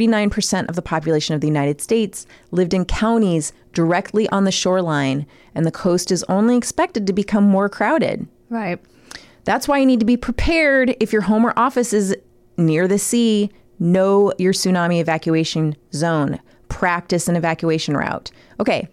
I: 39% of the population of the United States lived in counties directly on the shoreline, and the coast is only expected to become more crowded.
J: Right.
I: That's why you need to be prepared if your home or office is near the sea. Know your tsunami evacuation zone. Practice an evacuation route. Okay,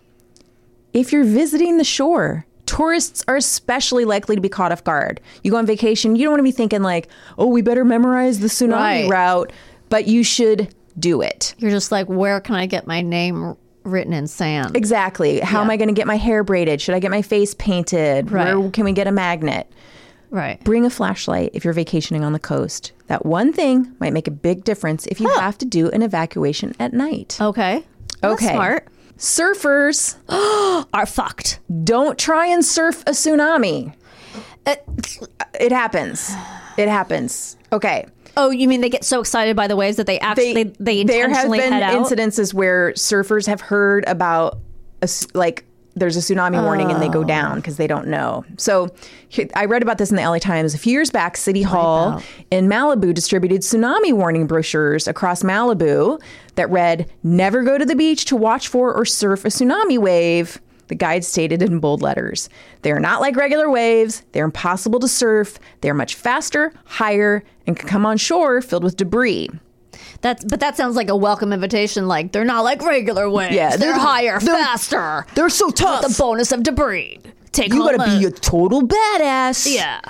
I: if you're visiting the shore, tourists are especially likely to be caught off guard. You go on vacation, you don't want to be thinking like, oh, we better memorize the tsunami route, but you should do it.
J: You're just like, where can I get my name written in sand?
I: Exactly. How am I going to get my hair braided? Should I get my face painted?
J: Right.
I: Where can we get a magnet?
J: Right.
I: Bring a flashlight if you're vacationing on the coast. That one thing might make a big difference if you have to do an evacuation at night.
J: Okay. That's smart.
I: Surfers
J: are fucked.
I: Don't try and surf a tsunami. It happens. It happens. Okay.
J: Oh, you mean they get so excited by the waves that they actually they intentionally head out?
I: There have been incidences where surfers have heard about there's a tsunami warning and they go down because they don't know. So I read about this in the LA Times. A few years back, City Hall in Malibu distributed tsunami warning brochures across Malibu that read, "Never go to the beach to watch for or surf a tsunami wave." The guide stated in bold letters, "They are not like regular waves. They're impossible to surf. They're much faster, higher, and can come on shore filled with debris."
J: But that sounds like a welcome invitation. Like, they're not like regular waves. Yeah, they're higher, faster.
I: They're so tough.
J: With the bonus of debris.
I: You gotta be a total badass.
J: Yeah.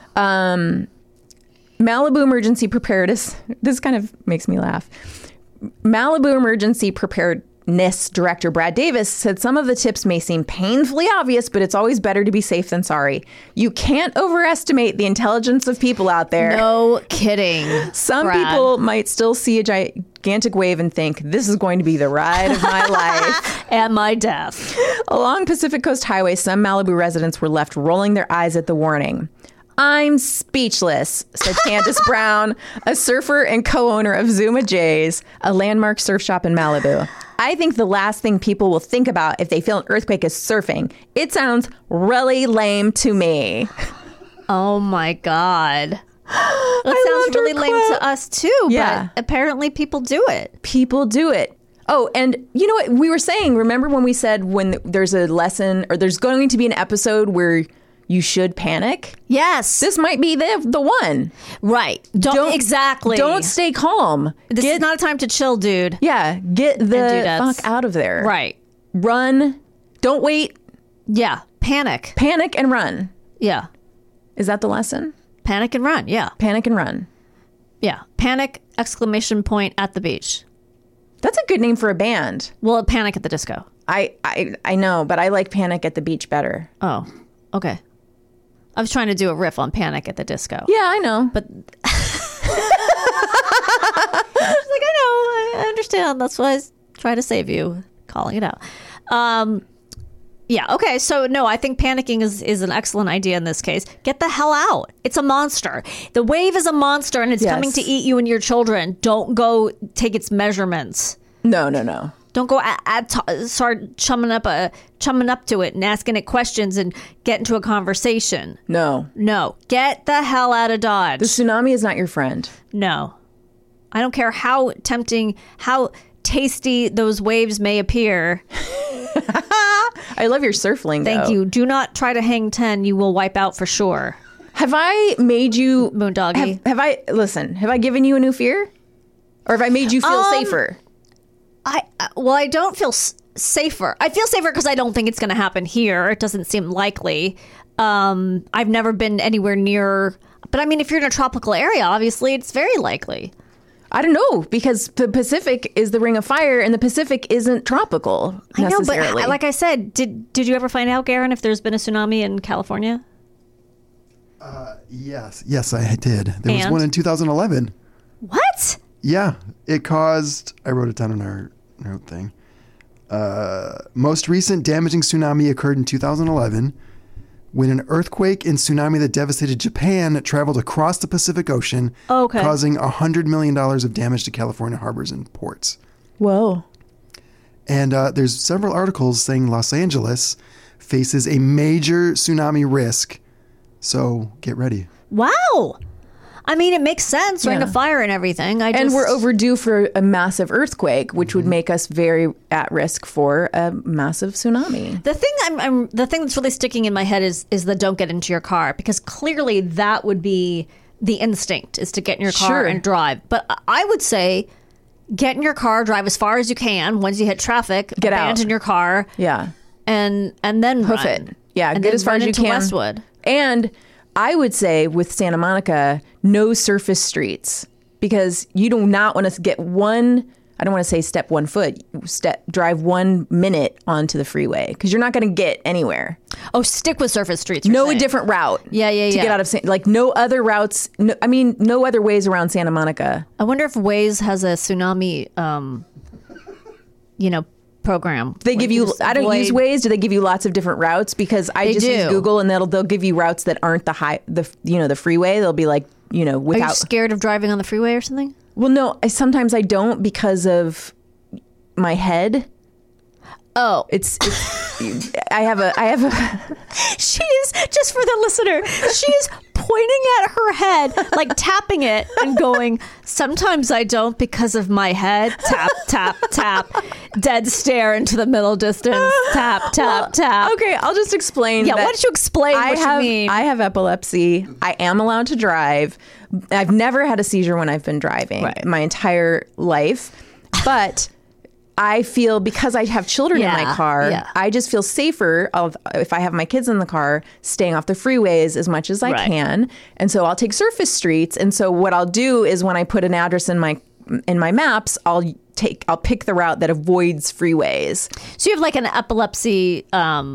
I: Malibu Emergency Preparedness. This kind of makes me laugh. Malibu Emergency Preparedness Director Brad Davis said some of the tips may seem painfully obvious, but it's always better to be safe than sorry. You can't overestimate the intelligence of people out there.
J: No kidding.
I: Some people might still see a gigantic wave and think, this is going to be the ride of my life.
J: And my death.
I: Along Pacific Coast Highway, some Malibu residents were left rolling their eyes at the warning. "I'm speechless," said Candace Brown, a surfer and co-owner of Zuma Jays, a landmark surf shop in Malibu. "I think the last thing people will think about if they feel an earthquake is surfing. It sounds really lame to me."
J: Oh my God. That sounds really lame to us too, but apparently people do it.
I: People do it. Oh, and you know what we were saying? Remember when we said when there's a lesson or there's going to be an episode where you should panic?
J: Yes.
I: This might be the one.
J: Right. Exactly.
I: Don't stay calm.
J: This is not a time to chill, dude.
I: Yeah. Get the fuck out of there.
J: Right.
I: Run. Don't wait.
J: Yeah. Panic.
I: Panic and run.
J: Yeah.
I: Is that the lesson?
J: Panic and run. Yeah.
I: Panic and run.
J: Yeah. Panic, exclamation point, at the beach.
I: That's a good name for a band.
J: Well, Panic at the Disco.
I: I know, but I like Panic at the Beach better.
J: Oh, okay. I was trying to do a riff on Panic at the Disco.
I: Yeah, I know.
J: But I understand. That's why I try to save you, calling it out. Yeah, okay. So, no, I think panicking is an excellent idea in this case. Get the hell out. It's a monster. The wave is a monster, and it's coming to eat you and your children. Don't go take its measurements.
I: No.
J: Don't go start chumming up to it and asking it questions and get into a conversation.
I: No.
J: Get the hell out of Dodge.
I: The tsunami is not your friend.
J: No. I don't care how tempting, how tasty those waves may appear.
I: I love your surf lingo.
J: Thank you. Do not try to hang 10. You will wipe out for sure.
I: Have I made you...
J: Moondoggy.
I: Have I given you a new fear? Or have I made you feel safer?
J: I don't feel safer. I feel safer because I don't think it's going to happen here. It doesn't seem likely. I've never been anywhere near... But I mean, if you're in a tropical area, obviously, it's very likely.
I: I don't know, because the Pacific is the Ring of Fire, and the Pacific isn't tropical necessarily.
J: I know, but like I said, did you ever find out, Garen, if there's been a tsunami in California?
E: Yes, I did. There was one in 2011.
J: What?
E: Yeah, it caused... I wrote it down in our note thing. Most recent damaging tsunami occurred in 2011 when an earthquake and tsunami that devastated Japan traveled across the Pacific Ocean, causing $100 million of damage to California harbors and ports.
I: Whoa.
E: And there's several articles saying Los Angeles faces a major tsunami risk. So get ready.
J: Wow. I mean, it makes sense, Ring of Fire and everything.
I: And we're overdue for a massive earthquake, which would make us very at risk for a massive tsunami.
J: The thing that's really sticking in my head is the don't get into your car, because clearly that would be the instinct, is to get in your car and drive. But I would say get in your car, drive as far as you can. Once you hit traffic, abandon your car.
I: Yeah.
J: And then
I: hoof
J: run.
I: it. Yeah,
J: and
I: get as far as you can.
J: Westwood.
I: And I would say with Santa Monica, no surface streets, because you do not want to get one I don't want to say step 1 foot, drive 1 minute onto the freeway because you're not going to get anywhere.
J: Oh, stick with surface streets.
I: No different route.
J: Yeah.
I: To get out of like no other routes. No other ways around Santa Monica.
J: I wonder if Waze has a tsunami, program.
I: They give you. I don't use Waze. Do they give you lots of different routes? Because I just use Google, and they'll give you routes that aren't the freeway. They'll be like without.
J: Are you scared of driving on the freeway or something?
I: Well, no. Sometimes I don't because of my head.
J: Oh,
I: it's I have a.
J: She is, just for the listener, she is pointing at her head, like tapping it and going, sometimes I don't because of my head. Tap, tap, tap. Dead stare into the middle distance. Tap, tap, tap.
I: Okay, I'll just explain.
J: Yeah, why don't you explain what you mean?
I: I have epilepsy. I am allowed to drive. I've never had a seizure when I've been driving my entire life. But I feel because I have children in my car, I just feel safer if I have my kids in the car, staying off the freeways as much as I can. And so I'll take surface streets. And so what I'll do is when I put an address in my maps, I'll pick the route that avoids freeways.
J: So you have like an epilepsy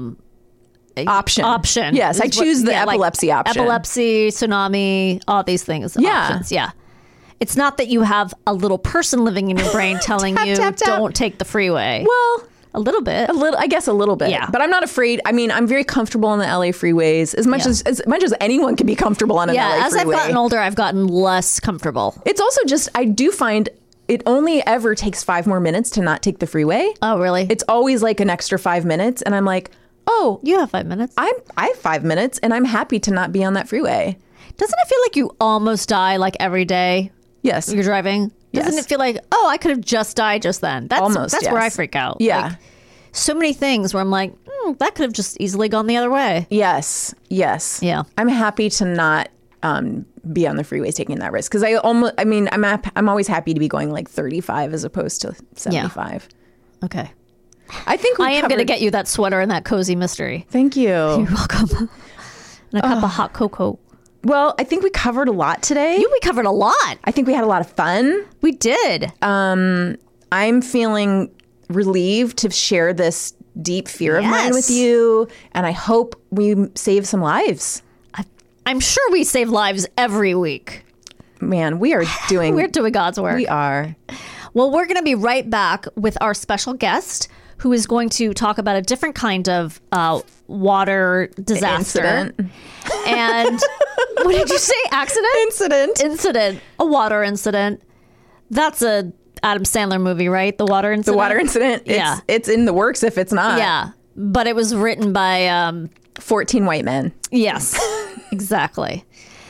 J: option.
I: Yes, I choose the epilepsy option.
J: Epilepsy, tsunami, all these things. Options. Yeah. It's not that you have a little person living in your brain telling you don't take the freeway.
I: Well,
J: a little bit.
I: I guess a little bit.
J: Yeah.
I: But I'm not afraid. I mean, I'm very comfortable on the LA freeways as much as anyone can be comfortable on an LA freeway.
J: Yeah, as I've gotten older, I've gotten less comfortable.
I: It's also just, I do find it only ever takes 5 more minutes to not take the freeway.
J: Oh, really?
I: It's always like an extra 5 minutes. And I'm like, oh.
J: You have 5 minutes.
I: I have 5 minutes and I'm happy to not be on that freeway.
J: Doesn't it feel like you almost die like every day?
I: Yes.
J: You're driving? Doesn't it feel like, oh, I could have just died just then? That's where I freak out.
I: Yeah.
J: Like, so many things where I'm like, that could have just easily gone the other way.
I: Yes. Yeah. I'm happy to not be on the freeways taking that risk. Because I'm always happy to be going like 35 as opposed to 75.
J: Yeah. Okay.
I: I think
J: I am going to get you that sweater and that cozy mystery.
I: Thank you.
J: You're welcome. And a cup of hot cocoa.
I: Well, I think we covered a lot today.
J: We covered a lot.
I: I think we had a lot of fun.
J: We did.
I: I'm feeling relieved to share this deep fear of mine with you. And I hope we save some lives.
J: I'm sure we save lives every week.
I: Man, we are doing...
J: We're doing God's work.
I: We are.
J: Well, we're going to be right back with our special guest who is going to talk about a different kind of water disaster.
I: Incident.
J: And what did you say? Accident? Incident. A water incident. That's a Adam Sandler movie, right? The water incident?
I: The water incident. It's in the works if it's not.
J: Yeah. But it was written by...
I: 14 white men.
J: Yes. Exactly.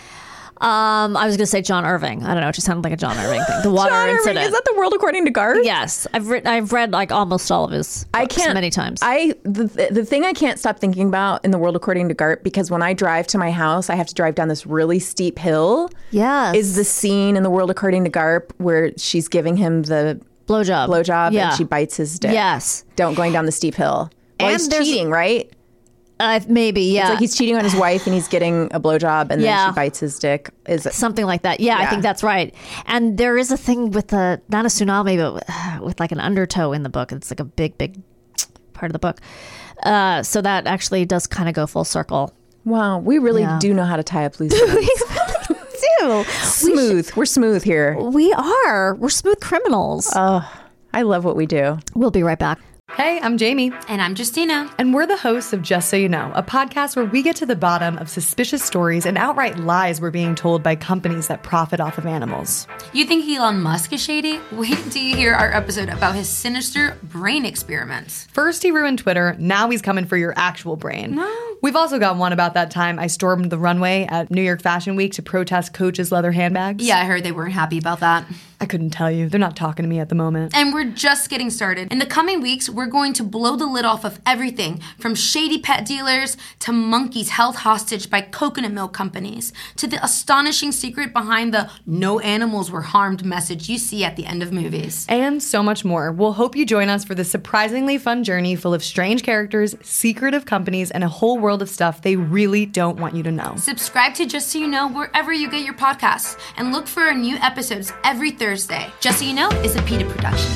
J: I was going to say John Irving. I don't know. It just sounded like a John Irving thing. The water incident.
I: Irving. Is that The World According to Garth?
J: Yes. I've read like almost all of his books many times.
I: The thing I can't stop thinking about in The World According to Garth, because when I drive to my house, I have to drive down this really steep hill.
J: Yes.
I: Is the scene in The World According to Garth where she's giving him the blowjob and she bites his dick.
J: Yes.
I: Going down the steep hill. Well, he's cheating, right?
J: Maybe, yeah.
I: It's like he's cheating on his wife and he's getting a blowjob and then she bites his dick. Is it
J: something like that? Yeah, I think that's right. And there is a thing with not a tsunami, but with like an undertow in the book. It's like a big, big part of the book. So that actually does kind of go full circle.
I: Wow, we really do know how to tie up loose ends.
J: We really do.
I: Smooth. We're smooth here.
J: We are. We're smooth criminals.
I: Oh, I love what we do.
J: We'll be right back.
F: Hey, I'm Jamie.
G: And I'm Justina.
F: And we're the hosts of Just So You Know, a podcast where we get to the bottom of suspicious stories and outright lies we're being told by companies that profit off of animals.
G: You think Elon Musk is shady? Wait till you hear our episode about his sinister brain experiments.
F: First he ruined Twitter, now he's coming for your actual brain.
G: No.
F: We've also got one about that time I stormed the runway at New York Fashion Week to protest Coach's leather handbags.
G: Yeah, I heard they weren't happy about that.
F: I couldn't tell you. They're not talking to me at the moment.
G: And we're just getting started. In the coming weeks, we're going to blow the lid off of everything from shady pet dealers to monkeys held hostage by coconut milk companies to the astonishing secret behind the no animals were harmed message you see at the end of movies.
F: And so much more. We'll hope you join us for this surprisingly fun journey full of strange characters, secretive companies, and a whole world of stuff they really don't want you to know.
G: Subscribe to Just So You Know wherever you get your podcasts and look for our new episodes every Thursday Thursday. Just So You Know is a PETA production.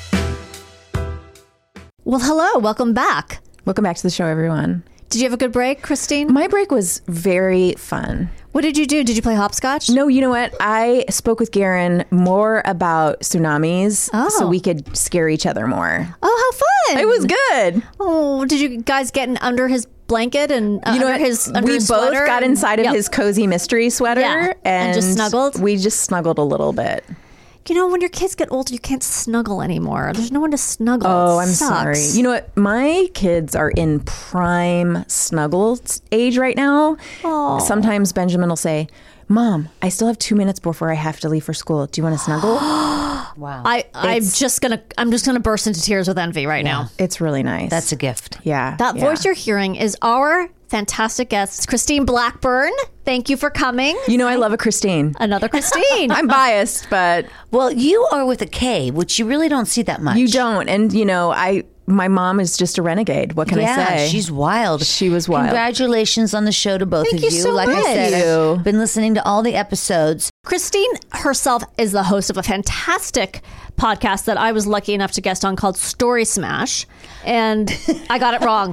J: Well, hello. Welcome back.
I: Welcome back to the show, everyone.
J: Did you have a good break, Christine?
I: My break was very fun.
J: What did you do? Did you play hopscotch?
I: No, you know what? I spoke with Garen more about tsunamis so we could scare each other more.
J: Oh, how fun.
I: It was good.
J: Oh, did you guys get under his blanket and under his
I: we both
J: sweater
I: got inside of his cozy mystery sweater
J: and just snuggled?
I: We just snuggled a little bit.
J: You know, when your kids get older, you can't snuggle anymore. There's no one to snuggle.
I: Oh,
J: It
I: I'm
J: sucks.
I: sorry. You know what? My kids are in prime snuggle age right now.
J: Oh.
I: Sometimes Benjamin will say, Mom, I still have 2 minutes before I have to leave for school. Do you want to snuggle?
L: Wow.
J: I'm just gonna burst into tears with envy right now.
I: It's really nice.
L: That's a gift.
I: Yeah.
J: That voice you're hearing is our fantastic guest, Christine Blackburn. Thank you for coming.
I: You know, I love a Christine.
J: Another Christine.
I: I'm biased, but
L: Well, you are with a K, which you really don't see that much.
I: you don't. And, you know, my mom is just a renegade. What can I say?
L: She's wild.
I: She was wild.
L: Congratulations on the show to both
I: Thank
L: of
I: you
L: you.
I: so
L: Like I
I: much.
L: said,
I: Thank you.
L: I've been listening to all the episodes.
J: Christine herself is the host of a fantastic podcast that I was lucky enough to guest on called Story Smash. And I got it wrong.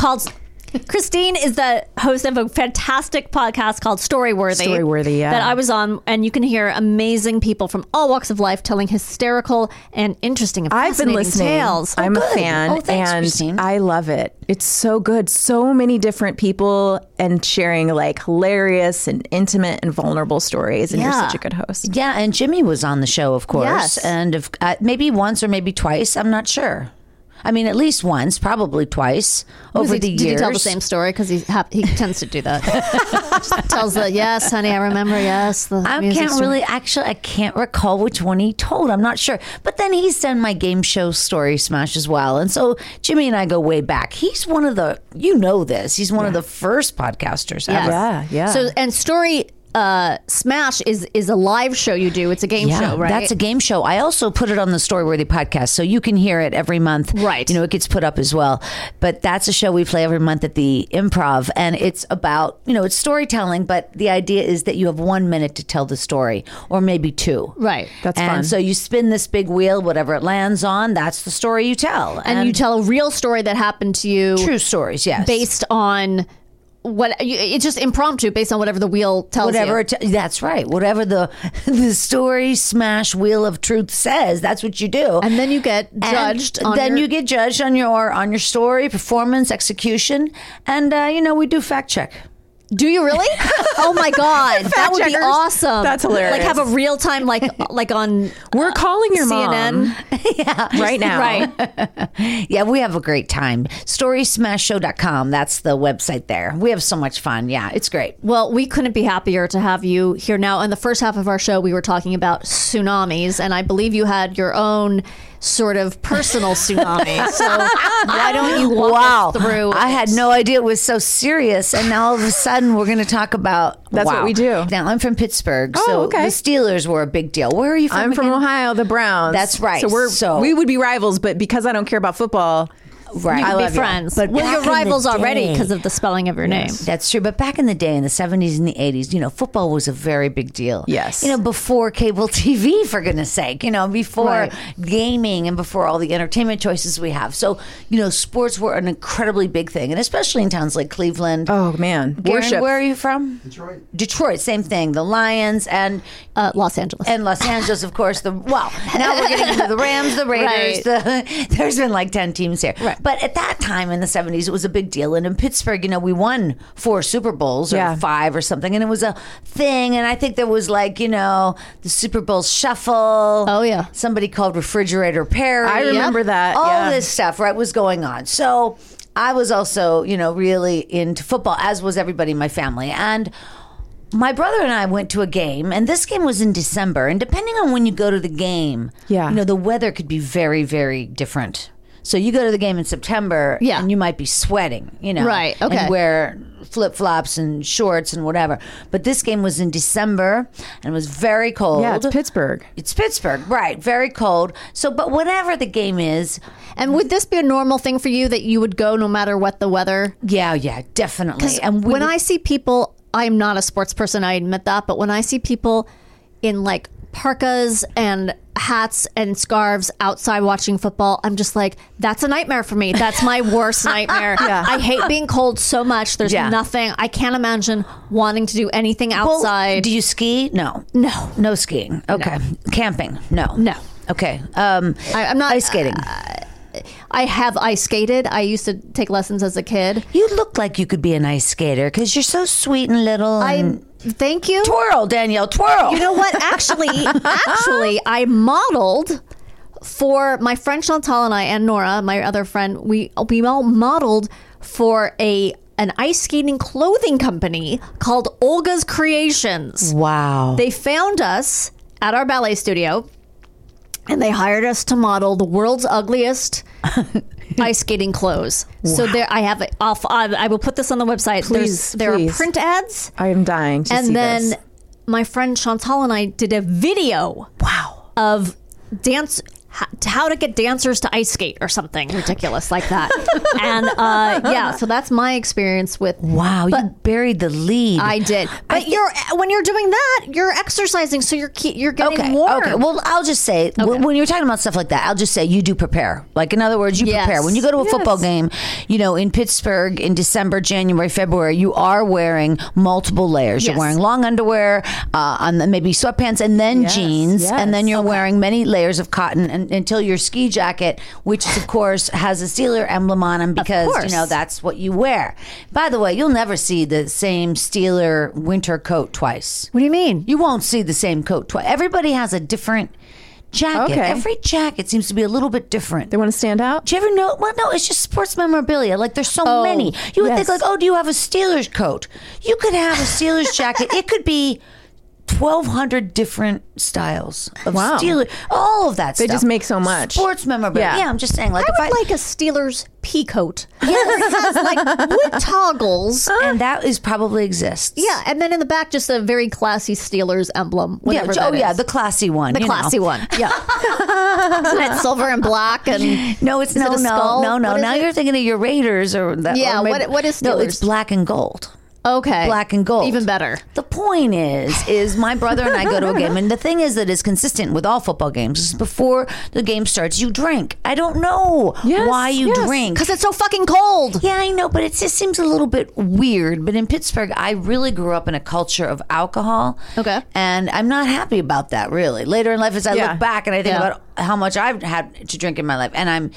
J: Christine is the host of a fantastic podcast called Storyworthy.
I: Storyworthy, yeah.
J: That I was on, and you can hear amazing people from all walks of life telling hysterical and interesting and
I: I've been
J: fascinating
I: listening.
J: tales.
I: I'm a fan,
L: Oh, thanks,
I: and
L: Christine.
I: I love it. It's so good. So many different people and sharing like hilarious and intimate and vulnerable stories. And you're
J: Yeah.
I: such a good host.
L: Yeah, and Jimmy was on the show, of course.
J: Yes.
L: And maybe once or maybe twice. I'm not sure. I mean, at least once, probably twice over the years.
J: Did he tell the same story? Because he tends to do that. Just tells the, yes, honey, I remember, yes. The
L: I
J: music
L: can't
J: story.
L: really, actually, I can't recall which one he told. I'm not sure. But then he's done my game show Story Smash as well. And so Jimmy and I go way back. He's one of the, you know this, he's one of the first podcasters ever.
I: Yeah.
J: So, and Story Smash is a live show you do. It's a game show, right?
L: That's a game show. I also put it on the Storyworthy podcast, so you can hear it every month.
J: Right.
L: You know, it gets put up as well. But that's a show we play every month at the Improv, and it's about, you know, it's storytelling, but the idea is that you have 1 minute to tell the story, or maybe 2.
J: Right.
I: That's
L: and
I: fun.
L: so you spin this big wheel, whatever it lands on, that's the story you tell.
J: And you tell a real story that happened to you.
L: True stories, yes.
J: Based on it's just impromptu based on whatever the wheel tells
L: Whatever
J: you.
L: that's right. Whatever the Story Smash Wheel of Truth says, that's what you do.
J: And then you get judged.
L: You get judged on your story, performance, execution, and you know, we do fact check.
J: Do you really? Oh my God, that would be
I: checkers.
J: awesome.
I: That's hilarious.
J: Like have a real time, like on.
I: We're calling your
J: CNN.
I: mom right now.
J: Right.
L: Yeah, we have a great time. StorySmashShow.com. That's the website there. We have so much fun. Yeah, it's great.
J: Well, we couldn't be happier to have you here now. In the first half of our show, we were talking about tsunamis, and I believe you had your own sort of personal tsunami. So why don't you walk us through?
L: I had no idea it was so serious, and now all of a sudden we're going to talk about.
I: That's what we do.
L: Now I'm from Pittsburgh,
I: Oh,
L: so
I: okay.
L: the Steelers were a big deal. Where are you from?
I: I'm from
L: again?
I: Ohio, the Browns.
L: That's right.
I: So we would be rivals, but because I don't care about football,
L: Right.
J: You
L: I
J: can
L: love
J: be
L: you.
J: friends.
L: But
J: Well,
L: back
J: you're
L: in the
J: rivals already
L: day-
J: because of the spelling of your name.
L: That's true. But back in the day, in the 70s and the 80s, you know, football was a very big deal.
I: Yes.
L: You know, before cable TV, for goodness sake, you know, before
J: Right.
L: gaming and before all the entertainment choices we have. So, you know, sports were an incredibly big thing, and especially in towns like Cleveland.
I: oh man,
L: Garen,
I: worship.
L: where are you from? Detroit, same thing. The Lions and
J: Los Angeles.
L: and Los Angeles, of course. Now we're getting into the Rams, the Raiders. There's been like 10 teams here.
J: Right.
L: But at that time in the 70s, it was a big deal. And in Pittsburgh, you know, we won 4 Super Bowls or 5 or something. And it was a thing. And I think there was like, you know, the Super Bowl shuffle.
J: Oh, yeah.
L: Somebody called Refrigerator Perry.
I: I remember that.
L: All
I: yeah.
L: this stuff, right, was going on. So I was also, you know, really into football, as was everybody in my family. And my brother and I went to a game, and this game was in December. And depending on when you go to the game, you know, the weather could be very, very different. So you go to the game in September, and you might be sweating, you know,
J: Right, okay.
L: and wear flip-flops and shorts and whatever. But this game was in December, and it was very cold.
I: Yeah, it's Pittsburgh.
L: It's Pittsburgh, right? Very cold. So, but whatever the game is,
J: And would this be a normal thing for you that you would go no matter what the weather?
L: yeah, definitely. And
J: When I see people, I'm not a sports person, I admit that, but when I see people in like parkas and hats and scarves outside watching football, I'm just like, that's a nightmare for me. That's my worst nightmare. I hate being cold so much. There's nothing. I can't imagine wanting to do anything outside.
L: Well, do you ski? No. No skiing. Okay. No. Camping? No. Okay. I'm not ice skating.
J: I have ice skated. I used to take lessons as a kid.
L: You look like you could be an ice skater because you're so sweet and little.
J: Thank you.
L: Twirl, Danielle, twirl.
J: You know what? Actually, I modeled for my friend Chantal and I, and Nora, my other friend. We all modeled for an ice skating clothing company called Olga's Creations.
L: Wow.
J: They found us at our ballet studio, and they hired us to model the world's ugliest ice skating clothes. Wow. So there, I will put this on the website.
I: Please,
J: there are print ads.
I: I am dying to see this.
J: And then my friend Chantal and I did a video.
L: Wow.
J: Of how to get dancers to ice skate or something ridiculous like that. And so that's my experience with.
L: Wow, you buried the lead.
J: I did. But when you're doing that, you're exercising, so you're getting warm.
L: Okay. Well, I'll just say when you're talking about stuff like that, I'll just say you do prepare. Like, in other words, you prepare. When you go to a football game, in Pittsburgh in December, January, February, you are wearing multiple layers. Yes. You're wearing long underwear, maybe sweatpants, and then jeans, and then you're wearing many layers of cotton until your ski jacket, which of course has a Steeler emblem on them because that's what you wear. By the way, you'll never see the same Steeler winter coat twice.
J: What do you mean?
L: You won't see the same coat twice. Everybody has a different jacket. Okay. Every jacket seems to be a little bit different.
I: They want to stand out?
L: Do you ever know? Well, no, it's just sports memorabilia. Like, there's so many. You would think, like, do you have a Steelers coat? You could have a Steelers jacket. It could be 1,200 different styles of Steelers. All of that stuff.
I: They just make so much.
L: Sports memorabilia. Yeah, I'm just saying. Like,
J: I would like a Steelers pea coat. Yeah, it has like wood toggles.
L: And that probably exists.
J: Yeah, and then in the back, just a very classy Steelers emblem. Whatever that is.
L: The classy one.
J: The classy one. Yeah. Isn't it silver and black? And
L: no, it's no. Now you're thinking of your Raiders or that.
J: Yeah, what is Steelers?
L: No, it's black and gold.
J: Okay.
L: Black and gold.
J: Even better.
L: The point is my brother and I go to a game, and the thing is that is consistent with all football games is before the game starts, you drink. I don't know why you drink.
J: Because it's so fucking cold.
L: Yeah, I know, but it just seems a little bit weird. But in Pittsburgh, I really grew up in a culture of alcohol.
J: Okay.
L: And I'm not happy about that, really. Later in life, as I look back and I think about how much I've had to drink in my life, and I'm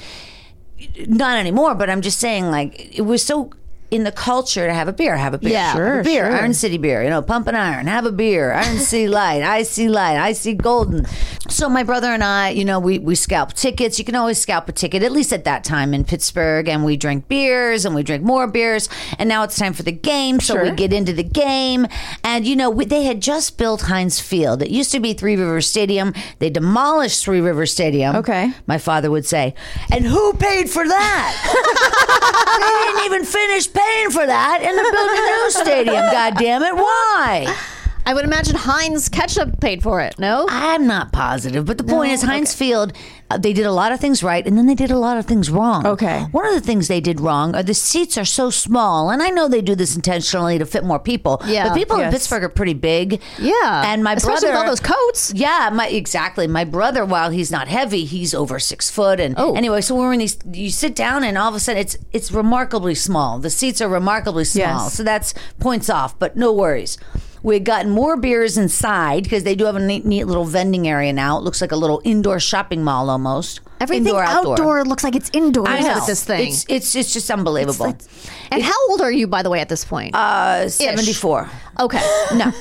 L: not anymore, but I'm just saying, like, it was so in the culture to have a beer.
J: Yeah,
L: sure, have a beer. Sure. Iron City beer, Pump and Iron, have a beer. Iron City Light, Icy Golden. So my brother and I, we scalp tickets. You can always scalp a ticket, at least at that time in Pittsburgh, and we drink beers and we drink more beers. And now it's time for the game, so we get into the game. And they had just built Heinz Field. It used to be Three Rivers Stadium. They demolished Three Rivers Stadium.
I: Okay,
L: my father would say, and who paid for that? They didn't even finish paying for that, and they're building a new stadium. God damn it! Why?
J: I would imagine Heinz Ketchup paid for it. No,
L: I'm not positive, but the point is, Heinz Field, they did a lot of things right, and then they did a lot of things wrong.
I: Okay,
L: one of the things they did wrong are the seats are so small, and I know they do this intentionally to fit more people.
J: Yeah,
L: but people in Pittsburgh are pretty big.
J: Yeah,
L: and my
J: especially
L: brother,
J: with all those coats.
L: Yeah, exactly. My brother, while he's not heavy, he's over 6 foot, and anyway, so we're in these. You sit down, and all of a sudden, it's remarkably small. The seats are remarkably small, so that's points off. But no worries. We had gotten more beers inside because they do have a neat little vending area now. It looks like a little indoor shopping mall almost.
J: Everything
L: indoor,
J: outdoor looks like it's indoors.
L: I know.
J: With this thing.
L: It's just unbelievable.
J: And how old are you, by the way, at this point?
L: 74.
J: Okay.
L: No.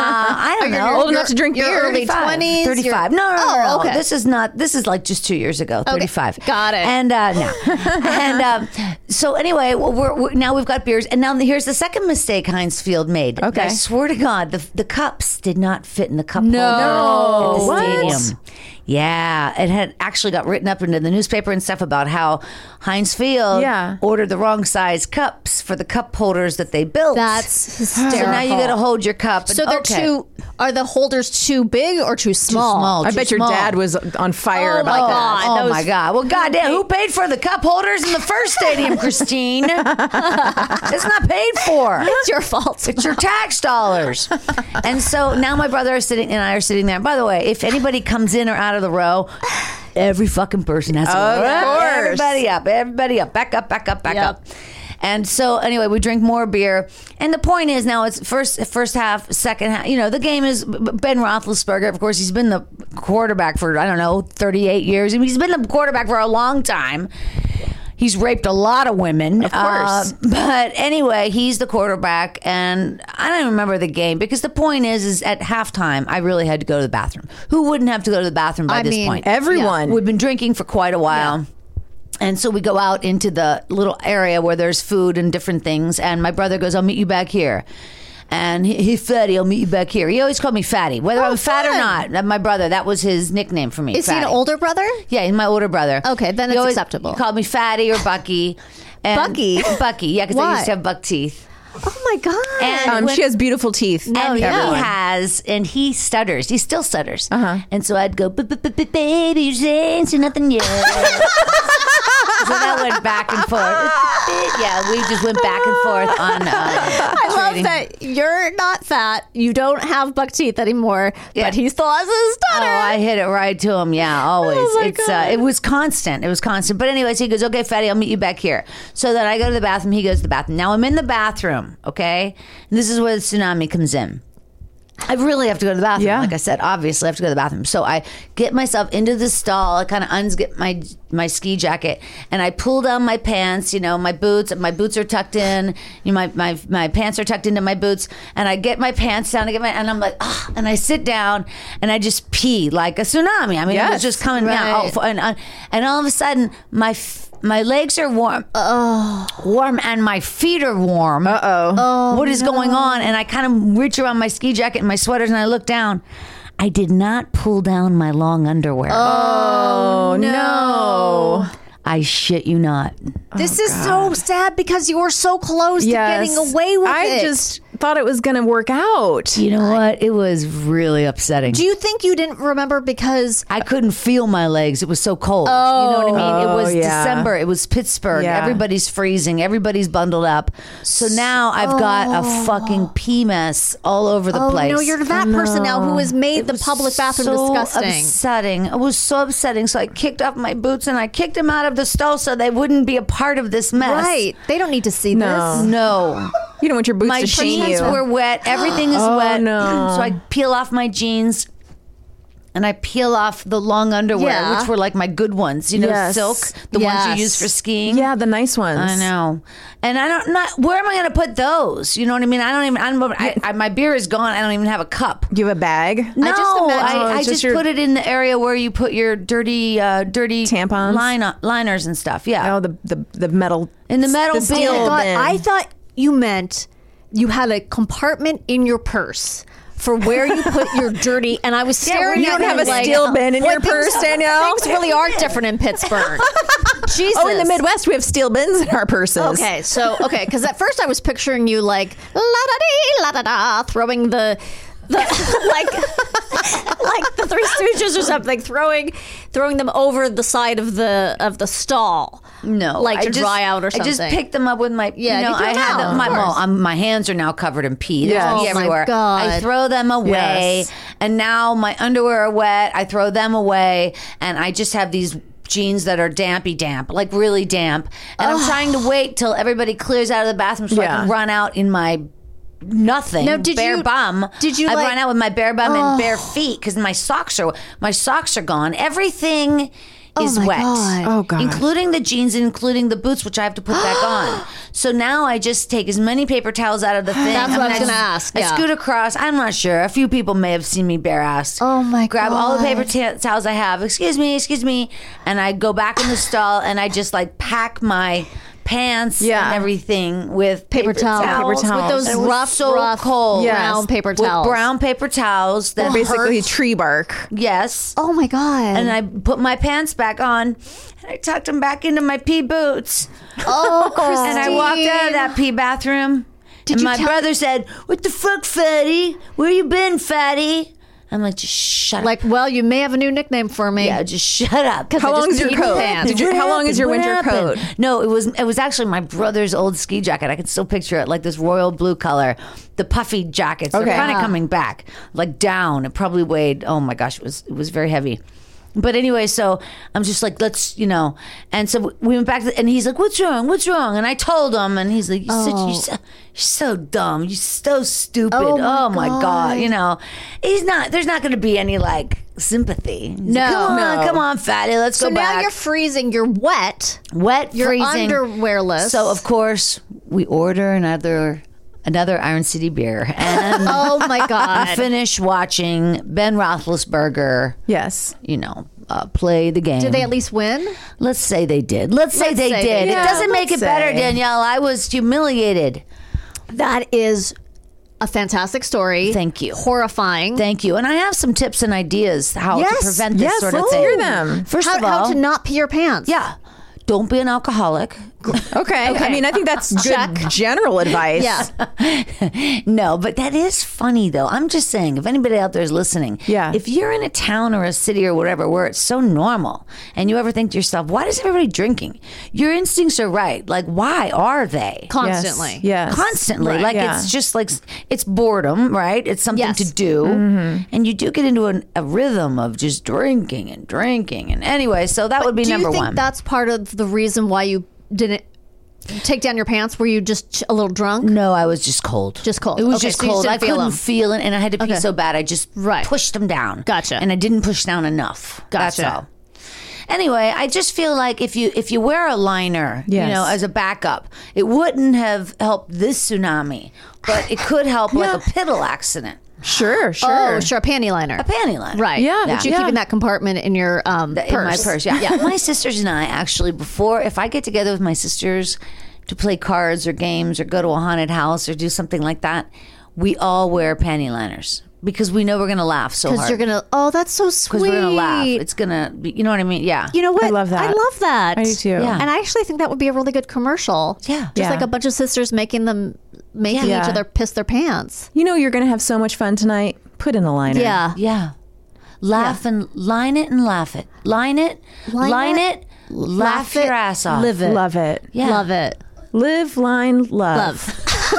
L: I don't know.
I: Old enough to drink beer.
J: Early 20s?
L: 35. No.
J: Okay.
L: This is like just 2 years ago. 35.
J: Got it.
L: And no. And so anyway, we're now we've got beers. And now here's the second mistake Heinz Field made.
I: Okay.
L: I swear to God, the cups did not fit in the cup
J: holder
L: at the
J: what?
L: stadium. Yeah, it had actually got written up into the newspaper and stuff about how Heinz Field ordered the wrong size cups for the cup holders that they built.
J: That's hysterical.
L: So now you got to hold your cup.
J: So they're too Are the holders too big or too small?
I: I bet your dad was on fire about that.
L: Oh my God. Well, goddamn, who paid for the cup holders in the first stadium, Christine? It's not paid for.
J: It's your fault.
L: It's your tax dollars. And so now my brother and I are sitting there. By the way, if anybody comes in or out of the row, every fucking person has to go. Everybody up, back up. And so anyway, we drink more beer. And the point is now it's first half, second half. The game is Ben Roethlisberger. Of course, he's been the quarterback for, 38 years. I mean, he's been the quarterback for a long time. He's raped a lot of women.
I: Of course.
L: But anyway, he's the quarterback. And I don't even remember the game because the point is at halftime, I really had to go to the bathroom. Who wouldn't have to go to the bathroom by this point?
I: Everyone.
L: We've been drinking for quite a while. Yeah. And so we go out into the little area where there's food and different things. And my brother goes, I'll meet you back here. And he Fatty, I'll meet you back here. He always called me Fatty, whether I'm fat or not. My brother, that was his nickname for me.
J: Is
L: Fatty.
J: he an older brother?
L: Yeah, he's my older brother.
J: Okay, then it's acceptable.
L: He called me Fatty or Bucky.
J: Bucky?
L: Bucky, yeah, because I used to have buck teeth.
J: Oh my God.
L: And
I: she has beautiful teeth.
L: And he stutters. He still stutters. And so I'd go, baby, you saying nothing yet. So that went back and forth. Yeah, we just went back and forth on
J: I love that you're not fat. You don't have buck teeth anymore, but he still has a stutter.
L: Oh, I hit it right to him. Yeah, always. It was constant. But anyways, he goes, okay, Fatty, I'll meet you back here. So then I go to the bathroom. He goes to the bathroom. Now I'm in the bathroom, okay? And this is where the tsunami comes in. I really have to go to the bathroom. Yeah. Like I said, obviously I have to go to the bathroom. So I get myself into the stall. I kind of unzip my ski jacket and I pull down my pants, my boots. My boots are tucked in. My pants are tucked into my boots. And I get my pants down and I'm like, and I sit down and I just pee like a tsunami. I mean, it was just coming down. And all of a sudden, my legs are warm. Warm, and my feet are warm. What is going on? And I kind of reach around my ski jacket and my sweaters, and I look down. I did not pull down my long underwear.
J: Oh, no.
L: I shit you not.
J: This is so sad because you were so close to getting away with it.
I: I just thought it was going to work out.
L: You know what? It was really upsetting.
J: Do you think you didn't remember because
L: I couldn't feel my legs? It was so cold. You know what I mean? It was December. It was Pittsburgh. Yeah. Everybody's freezing. Everybody's bundled up. So now I've got a fucking pee mess all over the place.
J: No, you're that person now who has made the public bathroom disgusting.
L: Upsetting. It was so upsetting. So I kicked off my boots and I kicked them out of the stall so they wouldn't be a part of this mess.
J: Right. They don't need to see this.
L: No.
I: You don't want your boots to shame you.
L: My jeans were wet. Everything is wet.
I: No.
L: So I peel off my jeans and I peel off the long underwear, which were like my good ones, silk, the ones you use for skiing.
I: Yeah, the nice ones.
L: I know. And where am I going to put those? You know what I mean? My beer is gone. I don't even have a cup.
I: Do you have a bag?
L: No, I just put it in the area where you put your dirty tampons, liners and stuff. Yeah.
I: Oh, the metal.
L: In the metal bin.
J: I thought you meant you had a compartment in your purse for where you put your dirty, and I was staring at you.
I: You don't have a steel bin in your purse, Danielle?
J: Things really are different in Pittsburgh. Jesus.
I: Oh, in the Midwest, we have steel bins in our purses.
J: Okay, because at first I was picturing you like, la-da-dee, la-da-da, throwing the like the Three Stooges or something, throwing them over the side of the stall.
L: No,
J: like to dry out or something.
L: I just picked them up with my. My hands are now covered in pee.
I: Yes.
L: There's pee everywhere.
J: My God.
L: I throw them away, and now my underwear are wet. I throw them away, and I just have these jeans that are damp, like really damp. And I'm trying to wait till everybody clears out of the bathroom so I can run out in my nothing.
J: Now,
L: bare bum.
J: Did you?
L: I run out with my bare bum and bare feet because my socks are gone. Everything is wet.
I: Oh God.
L: Including the jeans and including the boots, which I have to put back on. So now I just take as many paper towels out of the thing.
J: That's what I was going to ask.
L: I scoot across. I'm not sure. A few people may have seen me bare assed.
J: Oh my God.
L: Grab all the paper towels I have. Excuse me. And I go back in the stall and I just like pack my pants and everything with paper towels.
J: With those rough,
L: cold
J: brown paper towels.
L: With brown paper towels that
I: basically tree bark.
L: Yes.
J: Oh my God.
L: And I put my pants back on and I tucked them back into my pee boots.
J: Oh, Christine.
L: And I walked out of that pee bathroom And my brother said, "What the fuck, fatty? Where you been, fatty?" I'm like, just shut up.
J: Like, well, you may have a new nickname for me.
L: Yeah, just shut up.
I: How long is your coat? How long is your winter coat?
L: No, it was actually my brother's old ski jacket. I can still picture it, like this royal blue color. The puffy jackets. They're kind of coming back, like down. It probably weighed. Oh my gosh, it was very heavy. But anyway, so I'm just like, let's, and so we went back and he's like, what's wrong? And I told him, and he's like, you're so dumb. You're so stupid. Oh my God. There's not going to be any like sympathy. Come on, fatty. Let's go back.
J: So now you're freezing. You're wet. You're
L: freezing.
J: Underwearless.
L: So of course we order another Iron City beer. And
J: oh my God.
L: I finished watching Ben Roethlisberger.
I: Yes.
L: Play the game.
J: Did they at least win?
L: Let's say they did. Let's say they did.
I: Yeah,
L: it doesn't make it better, Danielle. I was humiliated.
J: That is a fantastic story.
L: Thank you.
J: Horrifying.
L: Thank you. And I have some tips and ideas how to prevent this sort of thing.
I: Let's hear them.
L: First of all,
J: how to not pee your pants.
L: Yeah. Don't be an alcoholic.
I: Okay. I mean, I think that's good general advice.
J: Yeah.
L: No, but that is funny, though. I'm just saying, if anybody out there is listening, if you're in a town or a city or whatever where it's so normal and you ever think to yourself, why is everybody drinking? Your instincts are right. Like, why are they?
J: Constantly.
I: Yes.
L: Constantly.
J: Right.
L: Like, it's just like, it's boredom, right? It's something to do. Mm-hmm. And you do get into a rhythm of just drinking. And anyway, so that would be number one.
J: Do you think that's part of the reason why you didn't take down your pants? Were you just a little drunk?
L: No, I was just cold.
J: Just cold.
L: It was
J: Okay,
L: just
J: so you
L: cold.
J: didn't
L: I
J: feel
L: couldn't
J: them.
L: feel it, and I had to pee so bad. I just pushed them down.
J: Gotcha.
L: And I didn't push down enough.
J: Gotcha.
L: That's all. Anyway, I just feel like if you wear a liner, as a backup, it wouldn't have helped this tsunami, but it could help like a piddle accident.
I: Sure.
J: Oh, sure. A panty liner.
L: A panty liner.
J: Right.
I: Yeah.
J: But you keep in that compartment in your purse.
L: In my purse, yeah. My sisters and I actually, if I get together with my sisters to play cards or games or go to a haunted house or do something like that, we all wear panty liners. Because we know we're going to laugh so hard.
J: Because you're going to, that's so sweet.
L: Because we're going to laugh. It's going to be, you know what I mean? Yeah.
J: You know what?
I: I love that.
J: I love that.
I: I do too.
L: Yeah.
J: And I actually think that would be a really good commercial.
L: Yeah.
J: Just like a bunch of sisters making each other piss their pants.
I: You're going to have so much fun tonight. Put in a liner.
J: Yeah.
L: Yeah. Laugh and line it and laugh it. Line it, laugh your ass off.
J: Live it.
I: Love it.
L: Yeah.
J: Love it.
I: Live, line, love.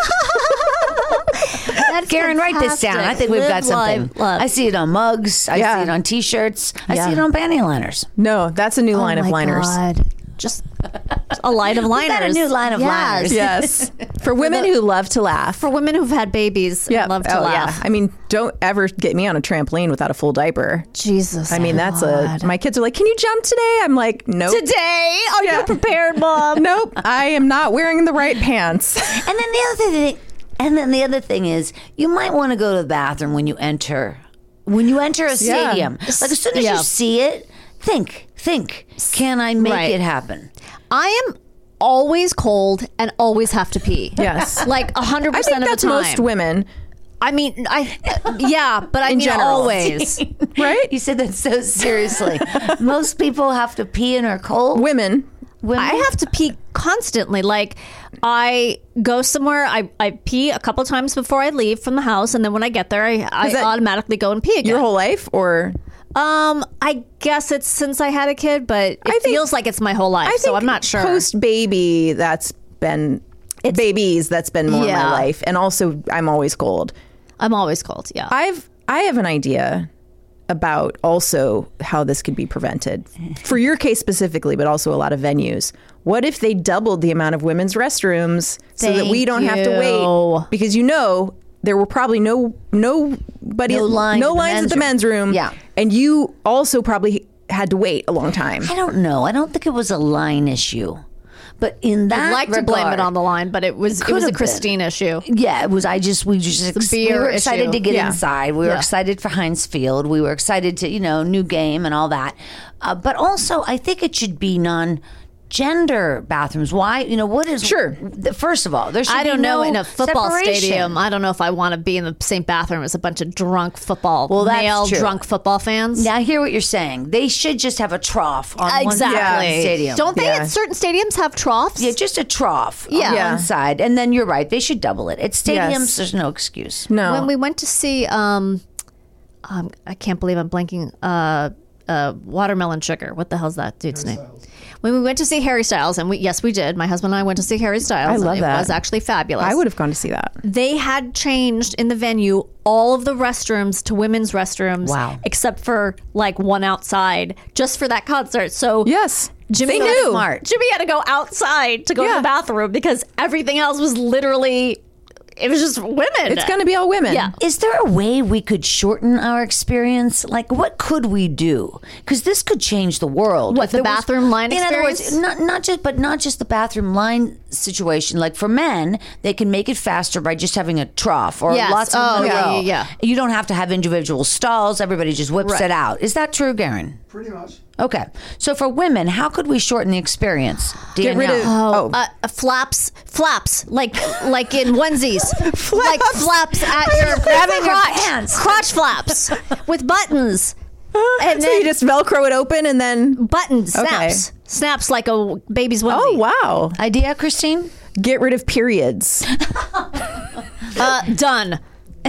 J: That's
L: Karen, write this down. I think we've got something.
J: Love.
L: I see it on mugs. I see it on T-shirts. I see it on panty liners.
I: No, that's a new line of liners.
J: God. Just a line of liners.
L: We've got a new line of liners.
I: Yes. For women who love to laugh.
J: For women who've had babies and love to laugh.
I: Yeah. I mean, don't ever get me on a trampoline without a full diaper.
J: Jesus.
I: I mean, my kids are like, can you jump today? I'm like, nope.
J: Today? Are you prepared, Mom?
I: Nope. I am not wearing the right pants.
L: And then the other thing is, you might want to go to the bathroom when you enter a stadium. Like as soon as you see it, think, can I make it happen?
J: I am always cold and always have to pee.
I: Yes.
J: Like 100%
I: I think
J: of
I: that's
J: the time.
I: most women.
J: I mean, but I
I: In
J: mean
I: general.
J: always.
L: Right? You said that so seriously. Most people have to pee and are cold.
I: Women.
J: I have to pee constantly. Like I go somewhere, I pee a couple times before I leave from the house, and then when I get there, I automatically go and pee again.
I: Your whole life, or?
J: I guess it's since I had a kid, but it feels like it's my whole life, so I'm not sure.
I: Post baby, that's been more of my life, and also I'm always cold.
J: I'm always cold. Yeah,
I: I have an idea about also how this could be prevented for your case specifically, but also a lot of venues. What if they doubled the amount of women's restrooms so that we don't have to wait? Because there were probably no lines at the men's room.
L: Yeah.
I: And you also probably had to wait a long time.
L: I don't know. I don't think it was a line issue. But in that
J: I'd like
L: regard,
J: to blame it on the line, but it was a Christine issue.
L: Yeah, it was. We were excited
J: issue.
L: to get inside. We were excited for Heinz Field. We were excited to new game and all that. But also, I think it should be gender bathrooms? Why? What is...
I: Sure.
L: First of all, there should
J: I don't
L: be
J: know,
L: no
J: in a football
L: separation.
J: stadium, I don't know if I want to be in the same bathroom as a bunch of drunk football,
L: that's
J: male
L: true.
J: drunk football fans.
L: Now, I hear what you're saying. They should just have a trough on one side of the stadium.
J: Don't they at certain stadiums have troughs?
L: Yeah, just a trough on
J: Yeah.
L: one side. And then you're right. They should double it. At stadiums,
I: Yes.
L: there's no excuse.
I: No.
J: When we went to see, I can't believe I'm blanking, Watermelon Sugar. What the hell's that dude's name? When we went to see Harry Styles, and we did. My husband and I went to see Harry Styles.
I: I love
J: and
I: that.
J: It was actually fabulous.
I: I would have gone to see that.
J: They had changed in the venue all of the restrooms to women's restrooms.
L: Wow.
J: Except for like one outside, just for that concert. So
I: Yes.
J: Jimmy
I: They
J: had,
I: knew.
L: Smart.
J: Jimmy had to go outside to go to
I: Yeah.
J: the bathroom because everything else was literally, it was just women.
I: It's going to be all women.
J: Yeah.
L: Is there a way we could shorten our experience? Like, what could we do? Because this could change the world.
J: What,
L: If
J: the
L: there was-
J: bathroom line
L: In other words,
J: experience?
L: not just the bathroom line situation. Like for men, they can make it faster by just having a trough or
J: Yes.
L: lots of
J: Oh,
L: them in a
J: yeah,
L: row.
J: yeah, yeah.
L: You don't have to have individual stalls. Everybody just whips
J: Right.
L: it out. Is that true, Garen?
E: Pretty much.
L: Okay. So for women, how could we shorten the experience?
I: Get rid of...
L: Danielle?
J: Flaps, like in onesies, like flaps at your
L: grabbing your
J: crotch,
L: pants.
J: crotch flaps with buttons, and
I: So you just Velcro it open and then...
J: buttons,
I: Okay.
J: snaps like a baby's onesie.
I: Oh, wow.
L: Idea, Christine?
I: Get rid of periods.
J: Done.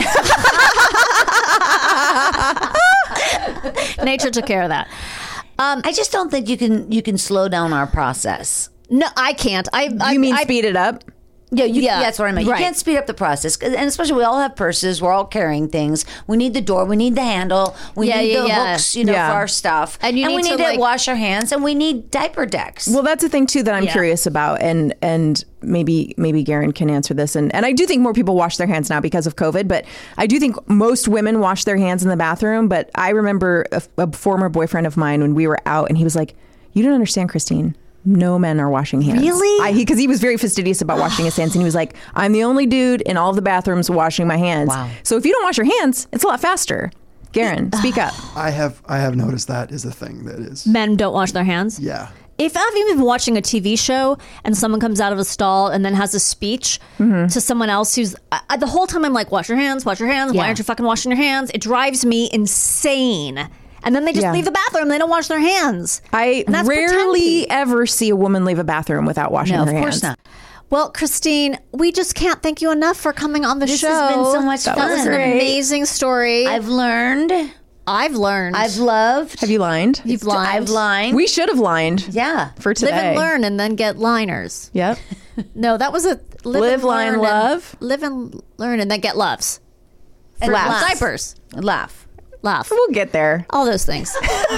J: Nature took care of that.
L: I just don't think you can slow down our process.
J: No, I can't.
I: You mean speed it up?
L: Yeah,
J: Yeah,
L: that's what I meant. You
J: right.
L: can't speed up the process, and especially we all have purses. We're all carrying things. We need the door. We need the handle. We
J: Yeah,
L: need
J: yeah,
L: the
J: yeah.
L: hooks, for
I: Yeah.
L: our stuff.
J: And you
L: we
J: need
L: need
J: to,
L: to
J: like-
L: wash our hands, and we need diaper decks.
I: Well, that's the thing too that I'm
J: Yeah.
I: curious about, and maybe Garen can answer this, and I do think more people wash their hands now because of COVID, but I do think most women wash their hands in the bathroom. But I remember a former boyfriend of mine when we were out, and he was like, "You don't understand, Christine. No men are washing hands."
J: Really?
I: Because he was very fastidious about washing his hands, and he was like, "I'm the only dude in all of the bathrooms washing my hands."
L: Wow.
I: So if you don't wash your hands, it's a lot faster. Garen, speak up.
E: I have noticed that is a thing that is.
J: Men don't wash their hands.
E: Yeah.
J: If I've even been watching a TV show and someone comes out of a stall and then has a speech to someone else who's the whole time I'm like, wash your hands. Why aren't you fucking washing your hands? It drives me insane. And then they just
I: Yeah.
J: leave the bathroom. They don't wash their hands.
I: I
J: And that's
I: rarely
J: pretending.
I: ever see a woman leave a bathroom without washing
L: no,
I: her
L: of
I: hands.
L: course not.
J: Well, Christine, we just can't thank you enough for coming on the
L: This
J: show.
L: has been so much
J: That
L: fun.
J: was an amazing story.
L: I've learned.
J: I've learned.
L: I've loved.
I: Have you lined?
J: You've lined.
L: I've lined.
I: We should have lined
L: yeah.
I: for today.
J: Live and learn and then get liners.
I: Yep.
J: No, that was a
I: Live,
J: and
I: line,
J: learn
I: love.
J: And, live and learn and then get loves.
L: And laugh.
J: Diapers.
L: Laugh.
J: Laugh.
I: We'll get there.
J: All those things.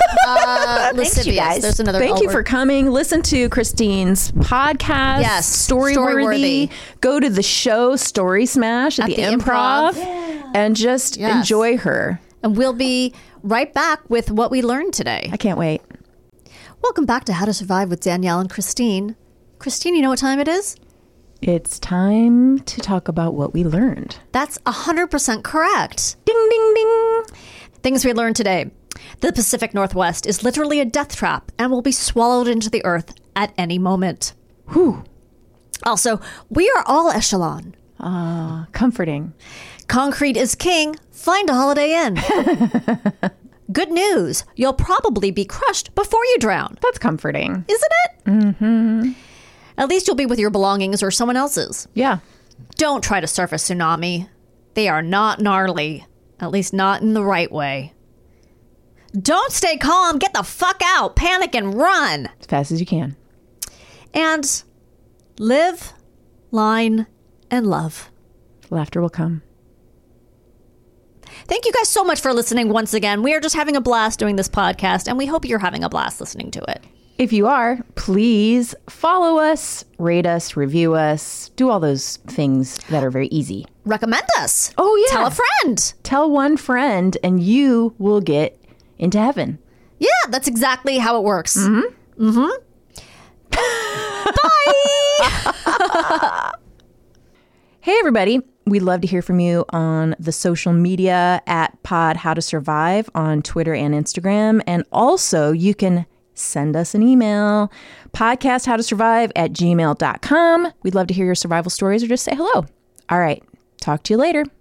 L: Thanks, you guys.
J: There's another
I: Thank
J: L
I: you
J: word.
I: for coming. Listen to Christine's podcast.
J: Yes,
I: Storyworthy.
J: Storyworthy.
I: Go to the show Story Smash at the Improv, and just
J: Yes.
I: enjoy her.
J: And we'll be right back with what we learned today.
I: I can't wait.
J: Welcome back to How to Survive with Danielle and Christine. Christine, you know what time it is?
I: It's time to talk about what we learned.
J: That's 100% correct.
I: Ding, ding, ding.
J: Things we learned today. The Pacific Northwest is literally a death trap and will be swallowed into the earth at any moment.
I: Whew.
J: Also, we are all echelon.
I: Comforting.
J: Concrete is king. Find a Holiday Inn. Good news. You'll probably be crushed before you drown.
I: That's comforting.
J: Isn't it? Mm-hmm. At least you'll be with your belongings or someone else's.
I: Yeah.
J: Don't try to surf a tsunami. They are not gnarly. At least not in the right way. Don't stay calm. Get the fuck out. Panic and run.
I: As fast as you can.
J: And live, line, and love.
I: Laughter will come.
J: Thank you guys so much for listening once again. We are just having a blast doing this podcast, and we hope you're having a blast listening to it.
I: If you are, please follow us, rate us, review us, do all those things that are very easy.
J: Recommend us.
I: Oh, yeah.
J: Tell a friend.
I: Tell one friend and you will get into heaven.
J: Yeah, that's exactly how it works. Mm-hmm. Mm-hmm. Bye.
I: Hey, everybody. We'd love to hear from you on the social media at Pod How to Survive on Twitter and Instagram. And also, you can send us an email. podcasthowtosurvive@gmail.com. We'd love to hear your survival stories or just say hello. All right. Talk to you later.